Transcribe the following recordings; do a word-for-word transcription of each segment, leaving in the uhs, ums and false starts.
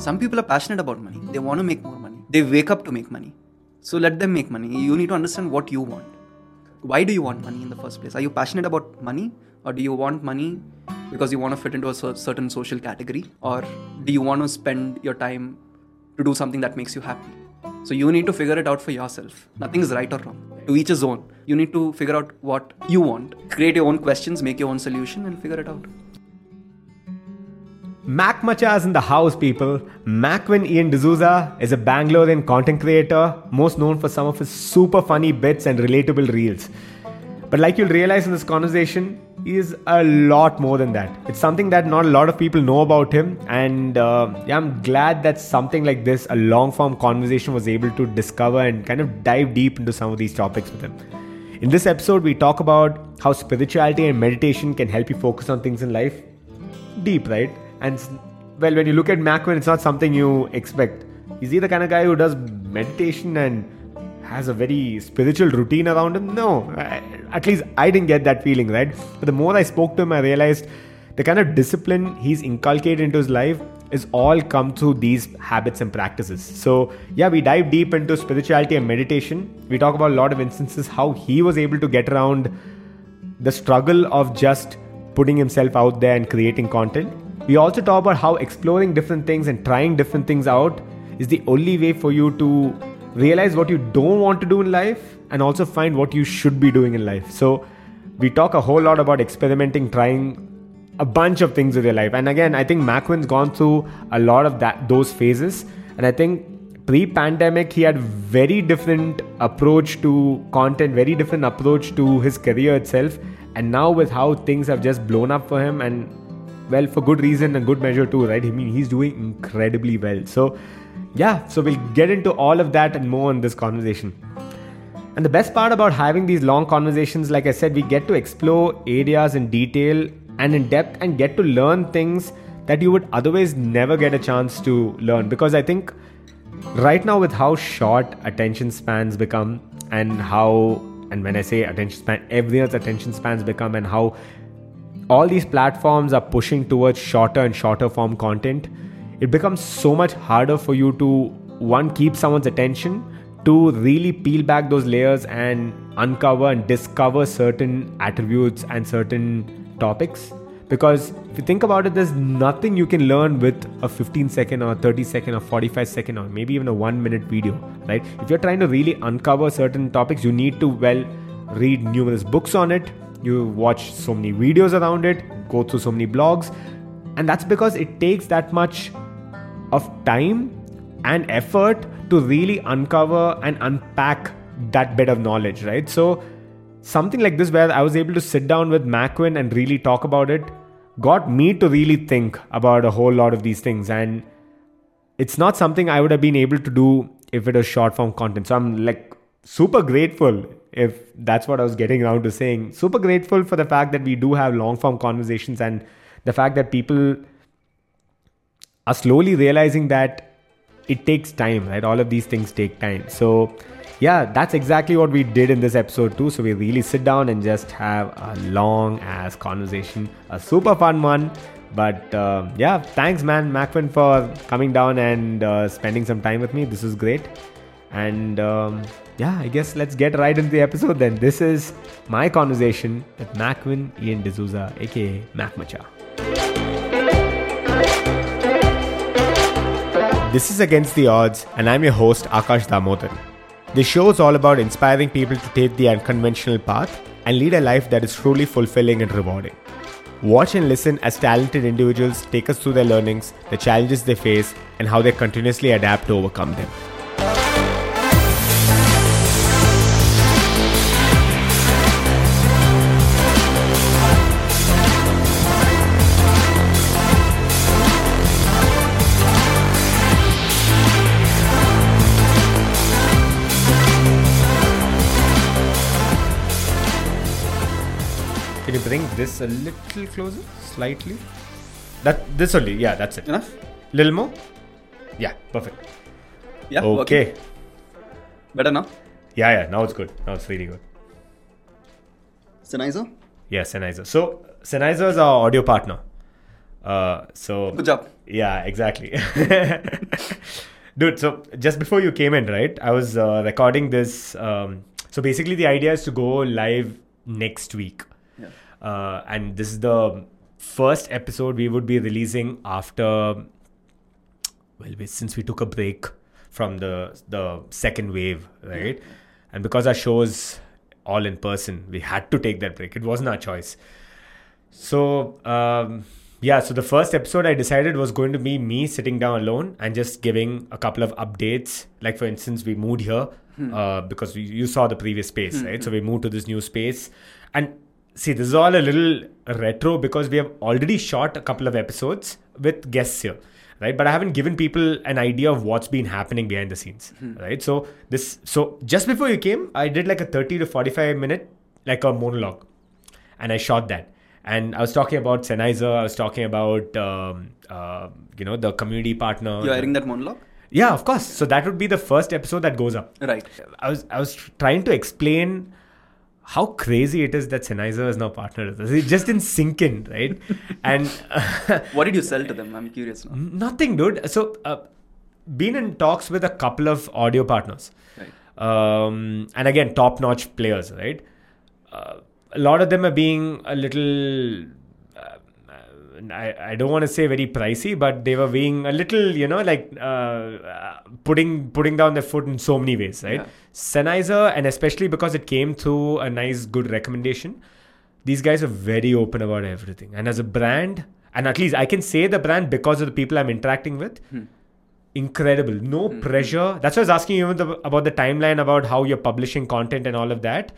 Some people are passionate about money. They want to make more money. They wake up to make money. So let them make money. You need to understand what you want. Why do you want money in the first place? Are you passionate about money? Or do you want money because you want to fit into a certain social category? Or do you want to spend your time to do something that makes you happy? So you need to figure it out for yourself. Nothing is right or wrong. To each his own. You need to figure out what you want. Create your own questions, make your own solution and figure it out. Mac Macha is in the house, people. Macwin Ian D'Souza is a Bangalorean content creator, most known for some of his super funny bits and relatable reels. But like you'll realize in this conversation, he is a lot more than that. It's something that not a lot of people know about him. And uh, yeah, I'm glad that something like this, a long-form conversation, was able to discover and kind of dive deep into some of these topics with him. In this episode, we talk about how spirituality and meditation can help you focus on things in life. Deep, right? And well, when you look at Macwin, it's not something you expect. Is he the kind of guy who does meditation and has a very spiritual routine around him? No, at least I didn't get that feeling, right? But the more I spoke to him, I realized the kind of discipline he's inculcated into his life is all come through these habits and practices. So yeah, we dive deep into spirituality and meditation. We talk about a lot of instances how he was able to get around the struggle of just putting himself out there and creating content. We also talk about how exploring different things and trying different things out is the only way for you to realize what you don't want to do in life and also find what you should be doing in life. So we talk a whole lot about experimenting, trying a bunch of things with your life. And again, I think Macwin's gone through a lot of that those phases. And I think pre-pandemic, he had very different approach to content, very different approach to his career itself. And now with how things have just blown up for him, and well, for good reason and good measure too, right? I mean, he's doing incredibly well. So yeah, so we'll get into all of that and more in this conversation. And the best part about having these long conversations, like I said, we get to explore areas in detail and in depth and get to learn things that you would otherwise never get a chance to learn. Because I think right now with how short attention spans become and how, and when I say attention span, everyone's attention spans become, and how all these platforms are pushing towards shorter and shorter form content, it becomes so much harder for you to, one, keep someone's attention, to really peel back those layers and uncover and discover certain attributes and certain topics. Because if you think about it, there's nothing you can learn with a fifteen second or thirty second or forty-five second or maybe even a one minute video, right? If you're trying to really uncover certain topics, you need to, well, read numerous books on it. You watch so many videos around it, go through so many blogs. And that's because it takes that much of time and effort to really uncover and unpack that bit of knowledge, right? So something like this, where I was able to sit down with Macwin and really talk about it, got me to really think about a whole lot of these things. And it's not something I would have been able to do if it was short form content. So I'm like super grateful, if that's what I was getting around to saying, super grateful for the fact that we do have long form conversations and the fact that people are slowly realizing that it takes time, right? All of these things take time. So yeah, that's exactly what we did in this episode too. So we really sit down and just have a long ass conversation, a super fun one. But uh, yeah, thanks man, Macwin, for coming down and uh, spending some time with me. This is great. And um, yeah, I guess let's get right into the episode then. This is my conversation with Macwin Ian D'Souza, aka Mac Macha. This is Against the Odds, and I'm your host, Akash Damodar. This show is all about inspiring people to take the unconventional path and lead a life that is truly fulfilling and rewarding. Watch and listen as talented individuals take us through their learnings, the challenges they face, and how they continuously adapt to overcome them. Can you bring this a little closer? Slightly? That This only. Yeah, that's it. Enough? Little more? Yeah, perfect. Yeah, okay. Working. Better now? Yeah, yeah. Now it's good. Now it's really good. Sennheiser? Yeah, Sennheiser. So, Sennheiser is our audio partner. Uh, so Good job. Yeah, exactly. Dude, so just before you came in, right, I was uh, recording this. Um, so basically, the idea is to go live next week. Yeah. Uh, and this is the first episode we would be releasing after, well, we- since we took a break from the the second wave, right? Yeah. And because our show's all in person, we had to take that break. It wasn't our choice. So, um, yeah, so the first episode I decided was going to be me sitting down alone and just giving a couple of updates. Like, for instance, we moved here uh, because we, you saw the previous space, right? So we moved to this new space. And see, this is all a little retro because we have already shot a couple of episodes with guests here, right? But I haven't given people an idea of what's been happening behind the scenes, right? So this, so just before you came, I did like a thirty to forty-five minute, like a monologue, and I shot that. And I was talking about Sennheiser. I was talking about, um, uh, you know, the community partner. You're airing that monologue? Yeah, of course. So that would be the first episode that goes up. Right. I was I was trying to explain how crazy it is that Sennheiser is now partnered with us. It just didn't sink in, right? And What did you sell to them? I'm curious now. nothing, dude. So, uh, been in talks with a couple of audio partners. Right. Um, and again, top-notch players, right? Uh, a lot of them are being a little, uh, I, I don't want to say very pricey, but they were being a little, you know, like uh, uh, putting putting down their foot in so many ways, right? Yeah. Sennheiser, and especially because it came through a nice, good recommendation, these guys are very open about everything. And as a brand, and at least I can say the brand because of the people I'm interacting with, Hmm. incredible. No Hmm. pressure. That's why I was asking you the, about the timeline, about how you're publishing content and all of that.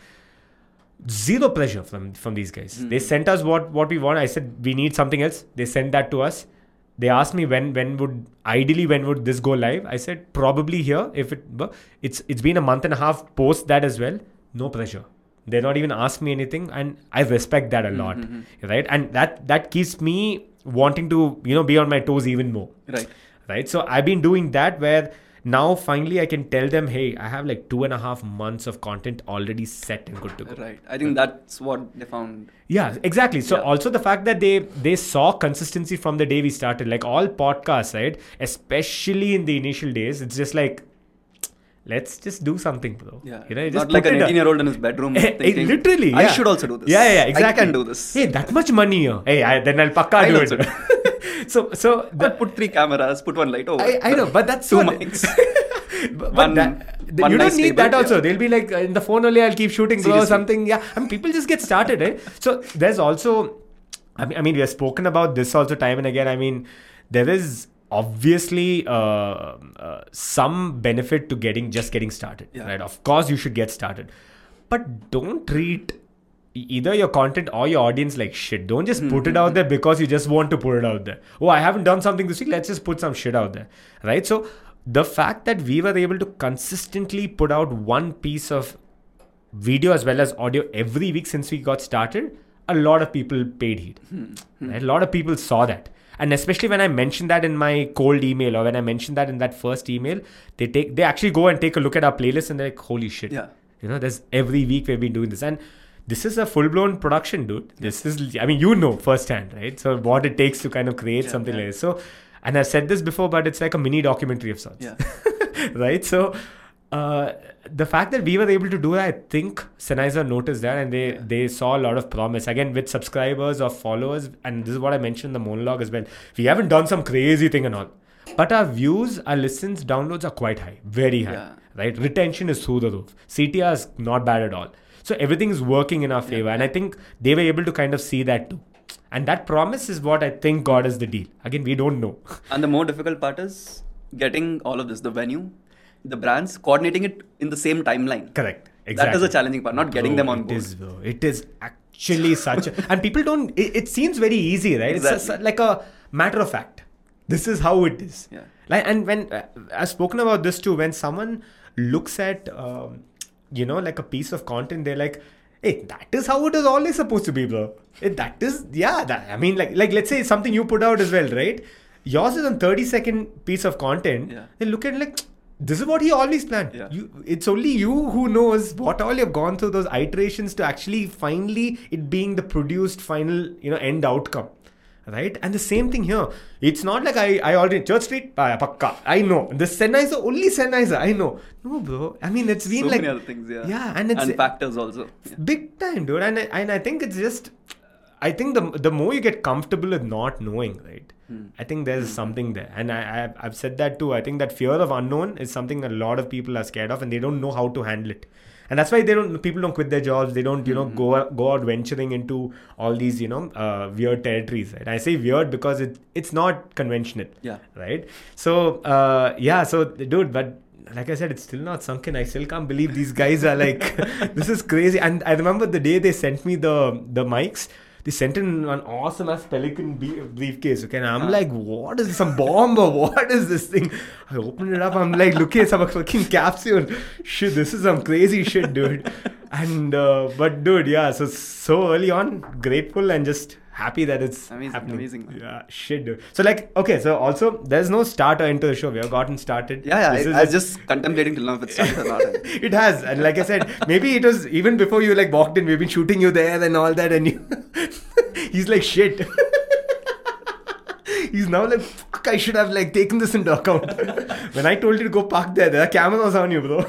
Zero pressure from, from these guys. Hmm. They sent us what, what we want. I said, we need something else. They sent that to us. They asked me when when would, ideally, when would this go live? I said, probably here. If it, it's It's been a month and a half post that as well. No pressure. They're not even asked me anything. And I respect that a lot. Mm-hmm. Right? And that, that keeps me wanting to, you know, be on my toes even more. Right. Right. So I've been doing that where now finally I can tell them, hey, I have like two and a half months of content already set and good to go. Right. I think that's what they found. Yeah, exactly. So Yeah. also the fact that they they saw consistency from the day we started, like all podcasts, right? Especially in the initial days, it's just like, let's just do something, bro. Yeah. You know, just Not like put an it up. eighteen-year-old in his bedroom Eh, eh, thinking, literally, I yeah. should also do this. Yeah, yeah, yeah, exactly. I can do this. Hey, that much money here. Hey, I, then I'll pakka I'll do also it. so, so the, But put three cameras, put one light over. I, I know, but that's Two what- mics. but One- that, one you don't nice need table, that also. yeah. They'll be like, uh, in the phone only, I'll keep shooting, bro, or Seriously. something. Yeah, I mean, people just get started, right? So there's also, I mean, I mean, we have spoken about this also time and again. I mean, there is obviously uh, uh, some benefit to getting just getting started, Yeah. right? Of course, you should get started, but don't treat e- either your content or your audience like shit. Don't just put it out there because you just want to put it out there. Oh, I haven't done something this week. Let's just put some shit out there, right? So the fact that we were able to consistently put out one piece of video as well as audio every week since we got started, a lot of people paid heed. Right? A lot of people saw that. And especially when I mentioned that in my cold email or when I mentioned that in that first email, they take they actually go and take a look at our playlist and they're like, holy shit. Yeah. You know, there's every week we've been doing this. And this is a full-blown production, dude. This is, I mean, you know firsthand, right? So what it takes to kind of create Yeah, something yeah. like this. So, and I've said this before, but it's like a mini documentary of sorts. Yeah. Right? So, uh, the fact that we were able to do that, I think Sennheiser noticed that and they, Yeah. they saw a lot of promise. Again, with subscribers or followers, and this is what I mentioned in the monologue as well. We haven't done some crazy thing and all. But our views, our listens, downloads are quite high. Very high. Yeah. Right? Retention is through the roof. C T R is not bad at all. So everything is working in our favor. And I think they were able to kind of see that too. And that promise is what I think got us the deal. Again, we don't know. And the more difficult part is getting all of this, the venue, the brands, coordinating it in the same timeline. Correct. That Exactly. is the challenging part, not getting Bro, them on it board. is, bro. It is actually such a... And people don't... It, it seems very easy, right? It's Exactly. a, like a matter of fact. This is how it is. Yeah. Like, and when... Uh, I've spoken about this too. When someone looks at, um, you know, like a piece of content, they're like, hey, that is how it is always supposed to be, bro. Hey, that is... Yeah, that, I mean, like, like, let's say something you put out as well, right? Yours is a thirty second piece of content. Yeah. They look at it like... This is what he always planned. Yeah. You, it's only you who knows what all you've gone through those iterations to actually finally it being the produced final, you know, end outcome, Right? And the same thing here. It's not like I, I already, Church Street, uh, pakka. I know. The Sennheiser, only Sennheiser, I know. No, bro. I mean, it's been so like... many other things, yeah. Yeah, and it's... And factors also. Yeah. Big time, dude. And I, and I think it's just... I think the the more you get comfortable with not knowing, right? Hmm. I think there's hmm. something there. And I, I've, I've said that too. I think that fear of unknown is something a lot of people are scared of and they don't know how to handle it. And that's why they don't. People don't quit their jobs. They don't, you know, mm-hmm. go go out venturing into all these, you know, uh, weird territories. Right? I say weird because it it's not conventional. Yeah. Right. So uh, yeah. So dude, but like I said, it's still not sunk in. I still can't believe these guys are like, this is crazy. And I remember the day they sent me the the mics. They sent in an awesome ass Pelican briefcase. Okay, and I'm like, what is this? Some bomb or what is this thing? I opened it up. I'm like, look at some fucking capsule. Shit, this is some crazy shit, dude. And uh, but dude, yeah. So so early on, grateful and just happy that it's amazing, happening. Amazing, man. Yeah, shit, dude. So like, okay, so also there's no starter into the show. We have gotten started. Yeah, yeah. I, I was just contemplating till now if it started or not. It has, and like I said, maybe it was even before you like walked in. We've been shooting you there and all that, and you. He's like, shit. He's now like, fuck, I should have like taken this into account. When I told you to go park there, there are cameras on you, bro.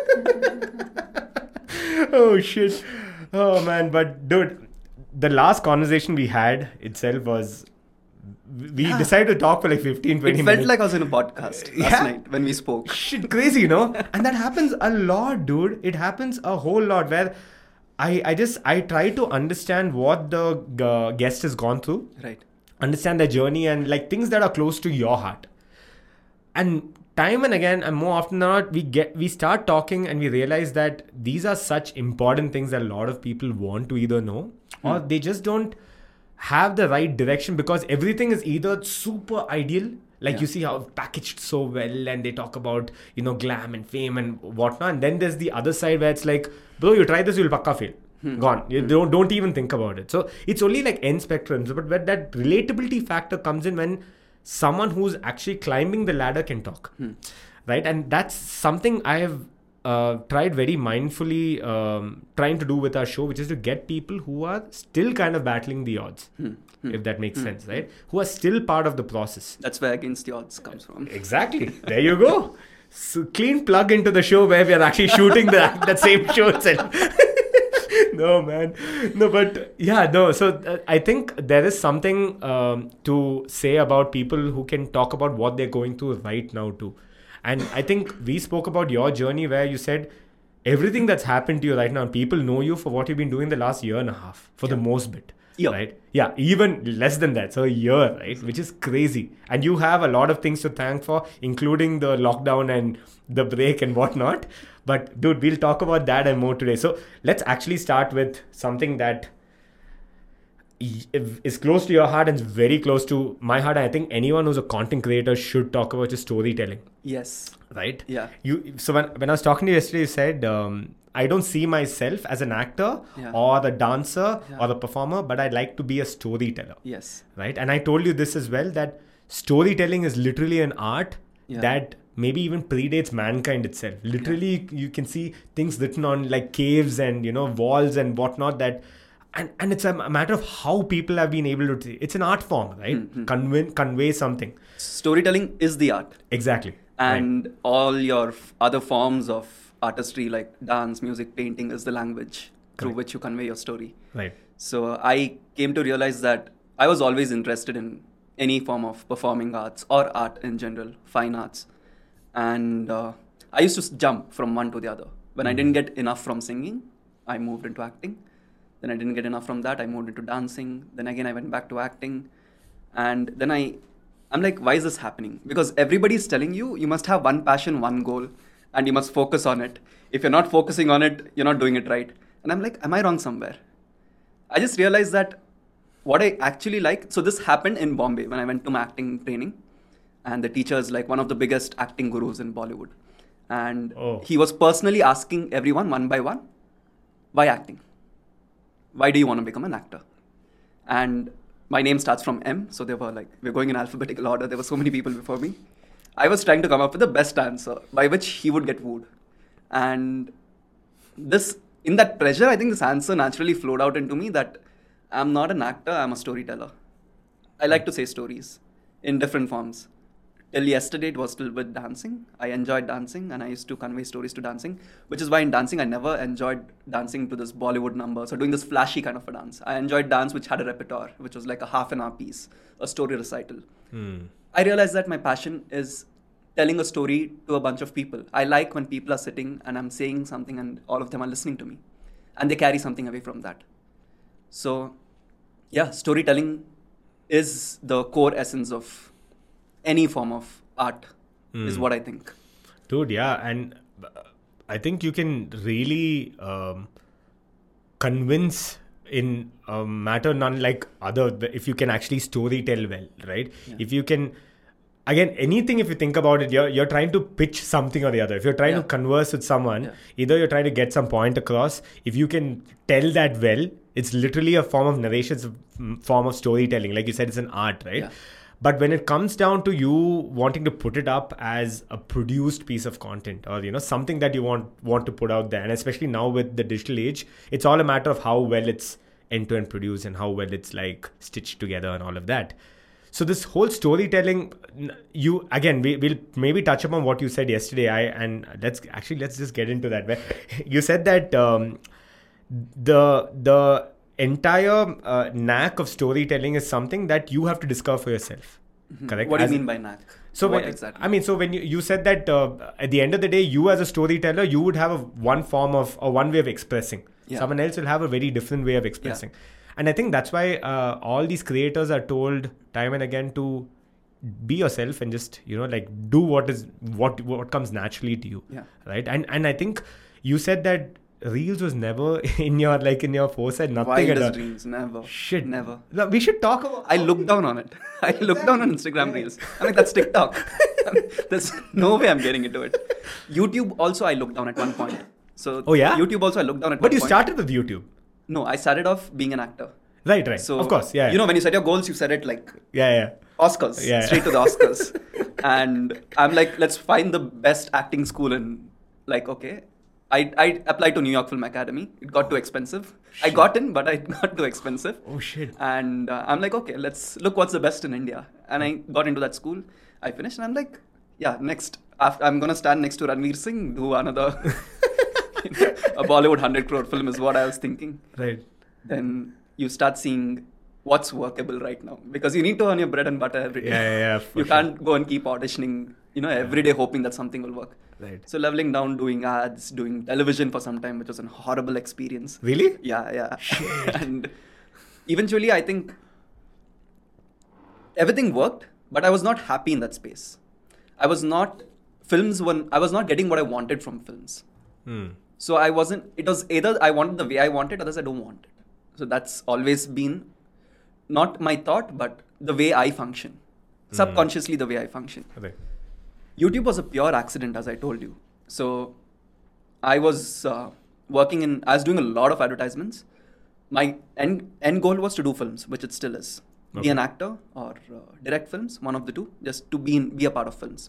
Oh, shit. Oh, man. But, dude, the last conversation we had itself was, we yeah. decided to talk for like fifteen, twenty it minutes. It felt like I was in a podcast last yeah. night when we spoke. Shit, crazy, you know? And that happens a lot, dude. It happens a whole lot where I, I just, I try to understand what the uh, guest has gone through. Right. Understand their journey and like things that are close to your heart. And time and again, and more often than not, we get, we start talking and we realize that these are such important things that a lot of people want to either know hmm. or they just don't have the right direction because everything is either super ideal. Like yeah. you see how packaged so well and they talk about, you know, glam and fame and whatnot. And then there's the other side where it's like, bro, you try this, you'll pakka fail. Hmm. Gone. You hmm. don't, don't even think about it. So it's only like end spectrums. But when that relatability factor comes in when someone who's actually climbing the ladder can talk. Hmm. Right? And that's something I have uh, tried very mindfully um, trying to do with our show, which is to get people who are still kind of battling the odds. Hmm. If that makes hmm. sense, right? Who are still part of the process. That's where Against the Odds comes from. Exactly. There you go. So clean plug into the show where we are actually shooting the, that same show itself. No, man. No, but yeah, no. So uh, I think there is something um, to say about people who can talk about what they're going through right now too. And I think we spoke about your journey where you said everything that's happened to you right now, people know you for what you've been doing the last year and a half, for yeah. the most bit. Yeah. Right? Yeah, even less than that. So a year, right? Which is crazy. And you have a lot of things to thank for, including the lockdown and the break and whatnot. But dude, we'll talk about that and more today. So let's actually start with something that is close to your heart and is very close to my heart. I think anyone who's a content creator should talk about just storytelling. Yes. Right? Yeah. You. So when, when I was talking to you yesterday, you said, um, I don't see myself as an actor yeah. or the dancer yeah. or the performer, but I'd like to be a storyteller. Yes. Right? And I told you this as well, that storytelling is literally an art yeah. that maybe even predates mankind itself. Literally, yeah. you can see things written on like caves and, you know, walls and whatnot that... And, and it's a matter of how people have been able to... It's an art form, right? Mm-hmm. Convey, convey something. Storytelling is the art. Exactly. And right. all your f- other forms of artistry like dance, music, painting is the language through Correct. which you convey your story. Right. So I came to realize that I was always interested in any form of performing arts or art in general, fine arts. And uh, I used to jump from one to the other. When mm-hmm. I didn't get enough from singing, I moved into acting. Then I didn't get enough from that, I moved into dancing. Then again, I went back to acting. And then I, I'm like, why is this happening? Because everybody's telling you, you must have one passion, one goal, and you must focus on it. If you're not focusing on it, you're not doing it right. And I'm like, am I wrong somewhere? I just realized that what I actually like, so this happened in Bombay when I went to my acting training. And the teacher is like one of the biggest acting gurus in Bollywood. And oh. he was personally asking everyone one by one, why acting? Why do you want to become an actor? And my name starts from M. So they were like, we're going in alphabetical order. There were so many people before me. I was trying to come up with the best answer by which he would get wooed. And this, in that pressure, I think this answer naturally flowed out into me that I'm not an actor, I'm a storyteller. I like to say stories in different forms. Till yesterday, it was still with dancing. I enjoyed dancing and I used to convey stories to dancing, which is why in dancing, I never enjoyed dancing to this Bollywood numbers or doing this flashy kind of a dance. I enjoyed dance which had a repertoire, which was like a half an hour piece, a story recital. Hmm. I realized that my passion is telling a story to a bunch of people. I like when people are sitting and I'm saying something and all of them are listening to me and they carry something away from that. So, yeah, storytelling is the core essence of any form of art, Mm. is what I think. Dude, yeah, and uh, I think you can really um, convince in a matter none like other if you can actually story tell well, right? Yeah. If you can, again, anything, if you think about it, you're you're trying to pitch something or the other. If you're trying Yeah. to converse with someone, Yeah. either you're trying to get some point across. If you can tell that well, it's literally a form of narration, it's a f- form of storytelling. Like you said, it's an art, right? Yeah. But when it comes down to you wanting to put it up as a produced piece of content, or you know something that you want want to put out there, and especially now with the digital age, it's all a matter of how well it's end to end produced and how well it's like stitched together and all of that. So this whole storytelling, n- you again, we, we'll maybe touch upon what you said yesterday. I and let's actually let's just get into that. Where you said that um, the the entire uh, knack of storytelling is something that you have to discover for yourself. Mhm. Correct? What do you As- mean by knack? So what when, exactly? I mean, so when you, you said that uh, at the end of the day, you as a storyteller, you would have a one form of or one way of expressing. Yeah. Someone else will have a very different way of expressing. And I think that's why uh, all these creators are told time and again to be yourself and just, you know, like do what is what what comes naturally to you. Yeah. Right. And and I think you said that Reels was never in your like in your foresight, nothing at Wildest all. dreams, never. Shit. Never. No, we should talk about. I look down on it. I look down on Instagram Reels. I'm like, that's TikTok. There's no way I'm getting into it. YouTube also I looked down at one point. So Oh, yeah? YouTube also I looked down at But one you point. started with YouTube. No, I started off being an actor. Right, right. So of course, yeah. You know, when you set your goals, you set it like yeah, yeah. Oscars, Yeah. straight to the Oscars. And I'm like, let's find the best acting school in, like, okay. I, I applied to New York Film Academy. It got too expensive. I got in, but it got too expensive. Oh shit. And uh, I'm like, okay, let's look what's the best in India. And I got into that school. I finished and I'm like, yeah, next. After, I'm going to stand next to Ranveer Singh, do another, you know, a Bollywood one hundred crore film is what I was thinking. Right. Then you start seeing what's workable right now. Because you need to earn your bread and butter every day. Yeah, yeah, yeah. for You sure. can't go and keep auditioning, you know, every day hoping that something will work. Right. So leveling down, doing ads, doing television for some time, which was a horrible experience. Really? Yeah, yeah. And eventually, I think everything worked, but I was not happy in that space. I was not films when I was not getting what I wanted from films. Hmm. So I wasn't. It was either I wanted the way I wanted, others I don't want it. So that's always been not my thought, but the way I function. Subconsciously, the way I function. Right. YouTube was a pure accident, as I told you. So I was uh, working in, I was doing a lot of advertisements. My end, end goal was to do films, which it still is. Be Okay. an actor or uh, direct films, one of the two, just to be in, be a part of films.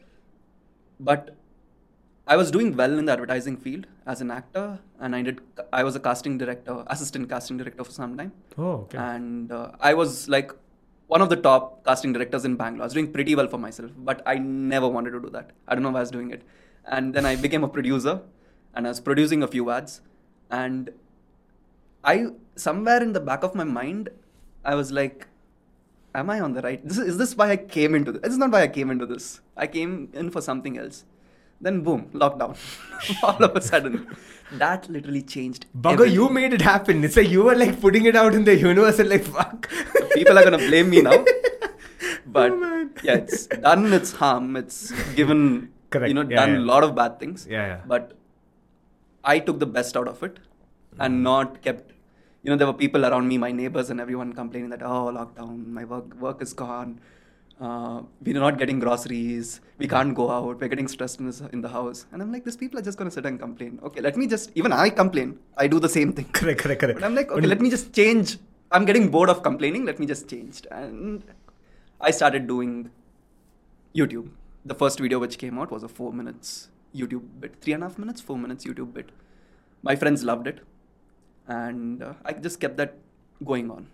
But I was doing well in the advertising field as an actor, and I did. I was a casting director, assistant casting director for some time. Oh, okay. And uh, I was like one of the top casting directors in Bangalore. I was doing pretty well for myself, but I never wanted to do that. I don't know why I was doing it. And then I became a producer, and I was producing a few ads. And I, somewhere in the back of my mind, I was like, am I on the right? This is, is this why I came into this? This is not why I came into this. I came in for something else. Then boom, lockdown. All of a sudden, that literally changed. Bugger, everything. you made it happen. It's like you were like putting it out in the universe and like, fuck. People are gonna blame me now. But Oh, man. yeah, it's done its harm. It's given, Correct. you know, Yeah, done yeah. a lot of bad things. Yeah, yeah. But I took the best out of it and Mm-hmm. not kept, you know, there were people around me, my neighbors and everyone complaining that, oh, lockdown, my work work is gone. Uh, we're not getting groceries. We can't go out. We're getting stressed in, this, in the house. And I'm like, these people are just going to sit and complain. Okay, let me just, even I complain. I do the same thing. Correct, correct, correct. But I'm like, okay, let me just change. I'm getting bored of complaining. Let me just change. And I started doing YouTube. The first video which came out was a four minutes YouTube bit. Three and a half minutes, four minutes YouTube bit. My friends loved it. And uh, I just kept that going on.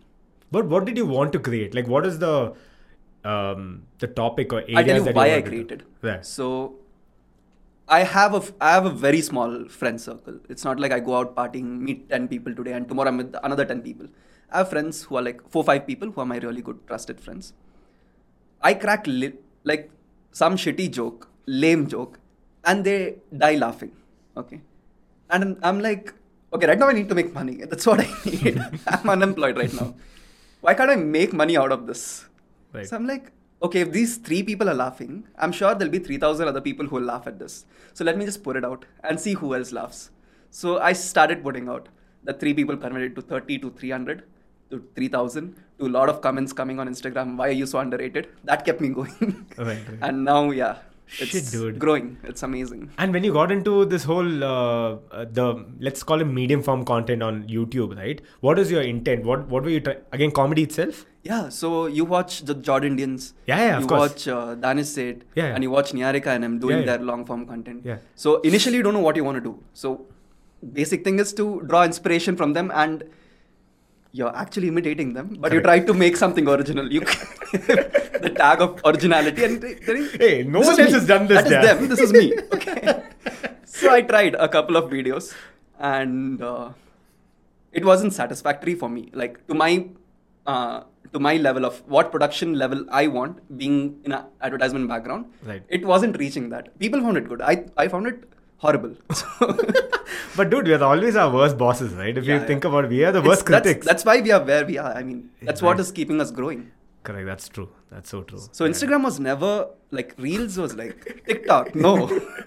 But what did you want to create? Like, what is the um, the topic or areas I'll tell you that why you I wanted to- created. Yeah. So I have a f- I have a very small friend circle. It's not like I go out partying, meet ten people today, and tomorrow I'm with another ten people. I have friends who are like four, five people who are my really good trusted friends. I crack li- like some shitty joke, lame joke, and they die laughing. Okay, and I'm like, okay, right now I need to make money. That's what I need. I'm unemployed right now. Why can't I make money out of this? Right. So I'm like, okay, if these three people are laughing, I'm sure there'll be three thousand other people who will laugh at this. So let me just put it out and see who else laughs. So I started putting out. The three people converted to thirty to three hundred to three thousand to a lot of comments coming on Instagram. Why are you so underrated? That kept me going. Right, right. And now, yeah, it's Shit, dude. growing. It's amazing. And when you got into this whole, uh, uh, the let's call it medium form content on YouTube, right? What is your intent? What what were you trying? Again, comedy itself? Yeah, so you watch the Jordan Indians. Yeah, yeah, of you course. watch uh, Danish Seth. Yeah, yeah. And you watch Niharika and I'm doing Yeah, yeah. their long form content. Yeah. So initially you don't know what you want to do. So basic thing is to draw inspiration from them and you're actually imitating them, but you try Correct. to make something original. You the tag of originality and they- they- Hey, no this one is else me. has done this, That is yeah. them. This is me. Okay. So I tried a couple of videos and uh, it wasn't satisfactory for me. Like to my uh, to my level of what production level I want, being in an advertisement background, Right. it wasn't reaching that. People found it good. I I found it horrible. So But dude, we are always our worst bosses, right? If Yeah, you yeah. think about it, we are the it's- worst that's, critics. that's why we are where we are. I mean, that's what Right. is keeping us growing. Correct, that's true. That's so true. So Yeah. Instagram was never like Reels was like TikTok. No.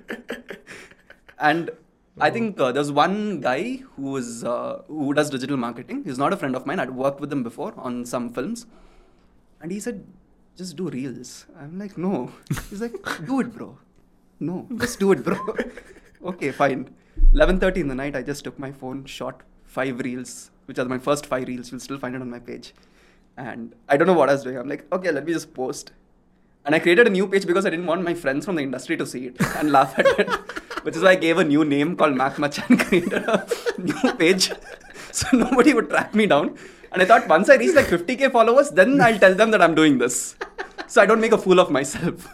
And I think uh, there's one guy who is uh, who does digital marketing. He's not a friend of mine. I'd worked with him before on some films, and he said, "Just do Reels." I'm like, "No." He's like, "Do it, bro." No, just do it, bro. Okay, fine. eleven thirty in the night, I just took my phone, shot five reels, which are my first five reels. You'll still find it on my page. And I don't know what I was doing. I'm like, okay, let me just post. And I created a new page because I didn't want my friends from the industry to see it and laugh at it. Which is why I gave a new name called Mac Machan, created a new page. So nobody would track me down. And I thought once I reach like fifty K followers, then I'll tell them that I'm doing this. So I don't make a fool of myself.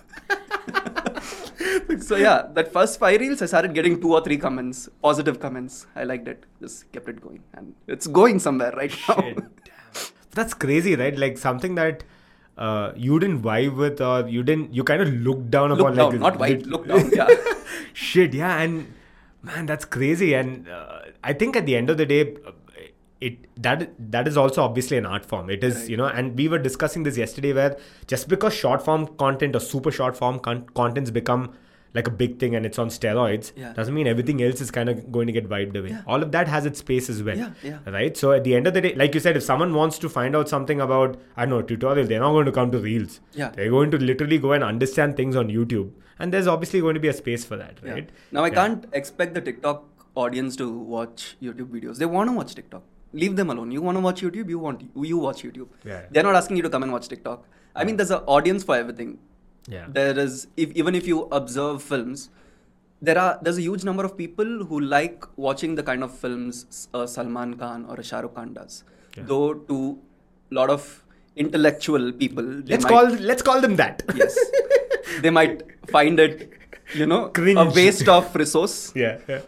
So yeah, that first five reels, I started getting two or three comments, positive comments. I liked it. Just kept it going. And it's going somewhere right now. Shit, damn. That's crazy, right? Like something that uh, you didn't vibe with, or you didn't, you kind of looked down Look upon. down, like not white, look down, yeah. Shit, yeah, and man, that's crazy. And uh, I think at the end of the day, uh, it that that is also obviously an art form. It is, Right. you know, and we were discussing this yesterday, where just because short form content or super short form con- contents become like a big thing and it's on steroids, Yeah. doesn't mean everything else is kind of going to get wiped away. Yeah. All of that has its space as well. Yeah, yeah. Right? So at the end of the day, like you said, if someone wants to find out something about, I don't know, tutorial, they're not going to come to Reels. Yeah. They're going to literally go and understand things on YouTube. And there's obviously going to be a space for that, Yeah. right? Now I Yeah. can't expect the TikTok audience to watch YouTube videos. They want to watch TikTok. Leave them alone. You want to watch YouTube, you want you watch YouTube. Yeah. They're not asking you to come and watch TikTok. I mean, there's an audience for everything. Yeah. There is, if, even if you observe films, there are there's a huge number of people who like watching the kind of films a Salman Khan or a Shah Rukh Khan does. Yeah. Though to a lot of intellectual people, they Let's might, call let's call them that. yes, they might find it, you know, Cringe. a waste of resource. Yeah. yeah.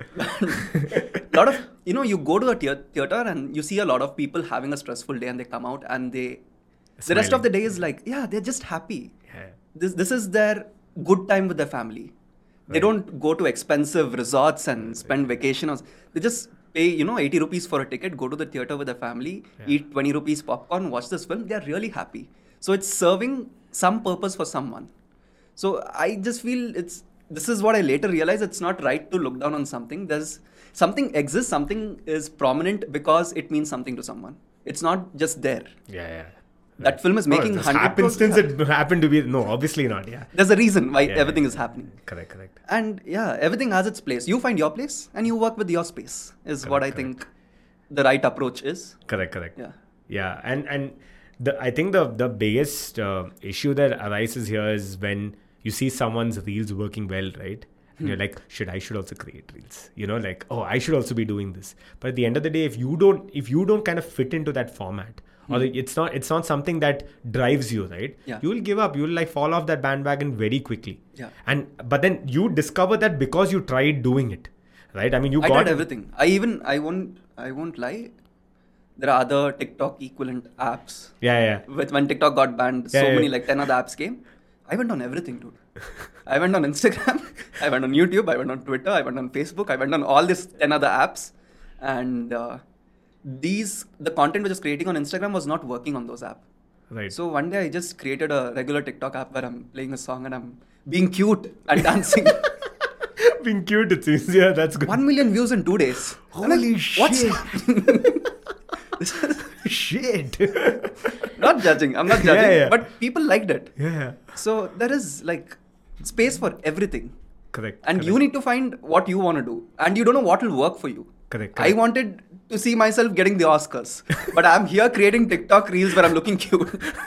A lot of, you know, you go to a thea- theater and you see a lot of people having a stressful day and they come out and they, the rest of Smiling. the day is like, yeah, they're just happy. Yeah. This this is their good time with their family. They Right. don't go to expensive resorts and spend vacation. Or, they just pay, you know, eighty rupees for a ticket, go to the theater with their family, Yeah. eat twenty rupees popcorn, watch this film. They're really happy. So it's serving some purpose for someone. So I just feel it's, this is what I later realized, it's not right to look down on something. There's something exists, something is prominent because it means something to someone. It's not just there. Yeah. Yeah. That film is making no, one hundred happenstance crores. it happened to be no, obviously not. Yeah. There's a reason why Yeah, everything yeah, is happening. Correct. Correct. And yeah, everything has its place. You find your place and you work with your space is what I Correct, think the right approach is. Correct. Correct. Yeah. Yeah, and and the I think the the biggest uh, issue that arises here is when you see someone's reels working well, right? And you're like, should I should also create reels? You know, like, oh, I should also be doing this. But at the end of the day, if you don't if you don't kind of fit into that format, or the, it's not it's not something that drives you, right? Yeah. You will give up. You will like fall off that bandwagon very quickly. Yeah. And but then you discover that because you tried doing it, right? I mean, you I got did everything. I even I won't I won't lie. There are other TikTok equivalent apps. Yeah, yeah. With when TikTok got banned, Yeah, so yeah. many like ten other apps came. I went on everything, dude. I went on Instagram. I went on YouTube. I went on Twitter. I went on Facebook. I went on all these ten other apps, and uh, these the content which I was creating on Instagram was not working on those apps. Right. So one day I just created a regular TikTok app where I'm playing a song and I'm being cute and dancing. Being cute, it's easier. That's good. One million views in two days. I'm Holy like, What's shit. happening? Shit. Not judging. I'm not judging. Yeah, yeah. But people liked it. Yeah. So there is like space for everything. Correct. And correct. you need to find what you want to do. And you don't know what will work for you. Correct, I correct. wanted to see myself getting the Oscars. But I'm here creating TikTok reels where I'm looking cute.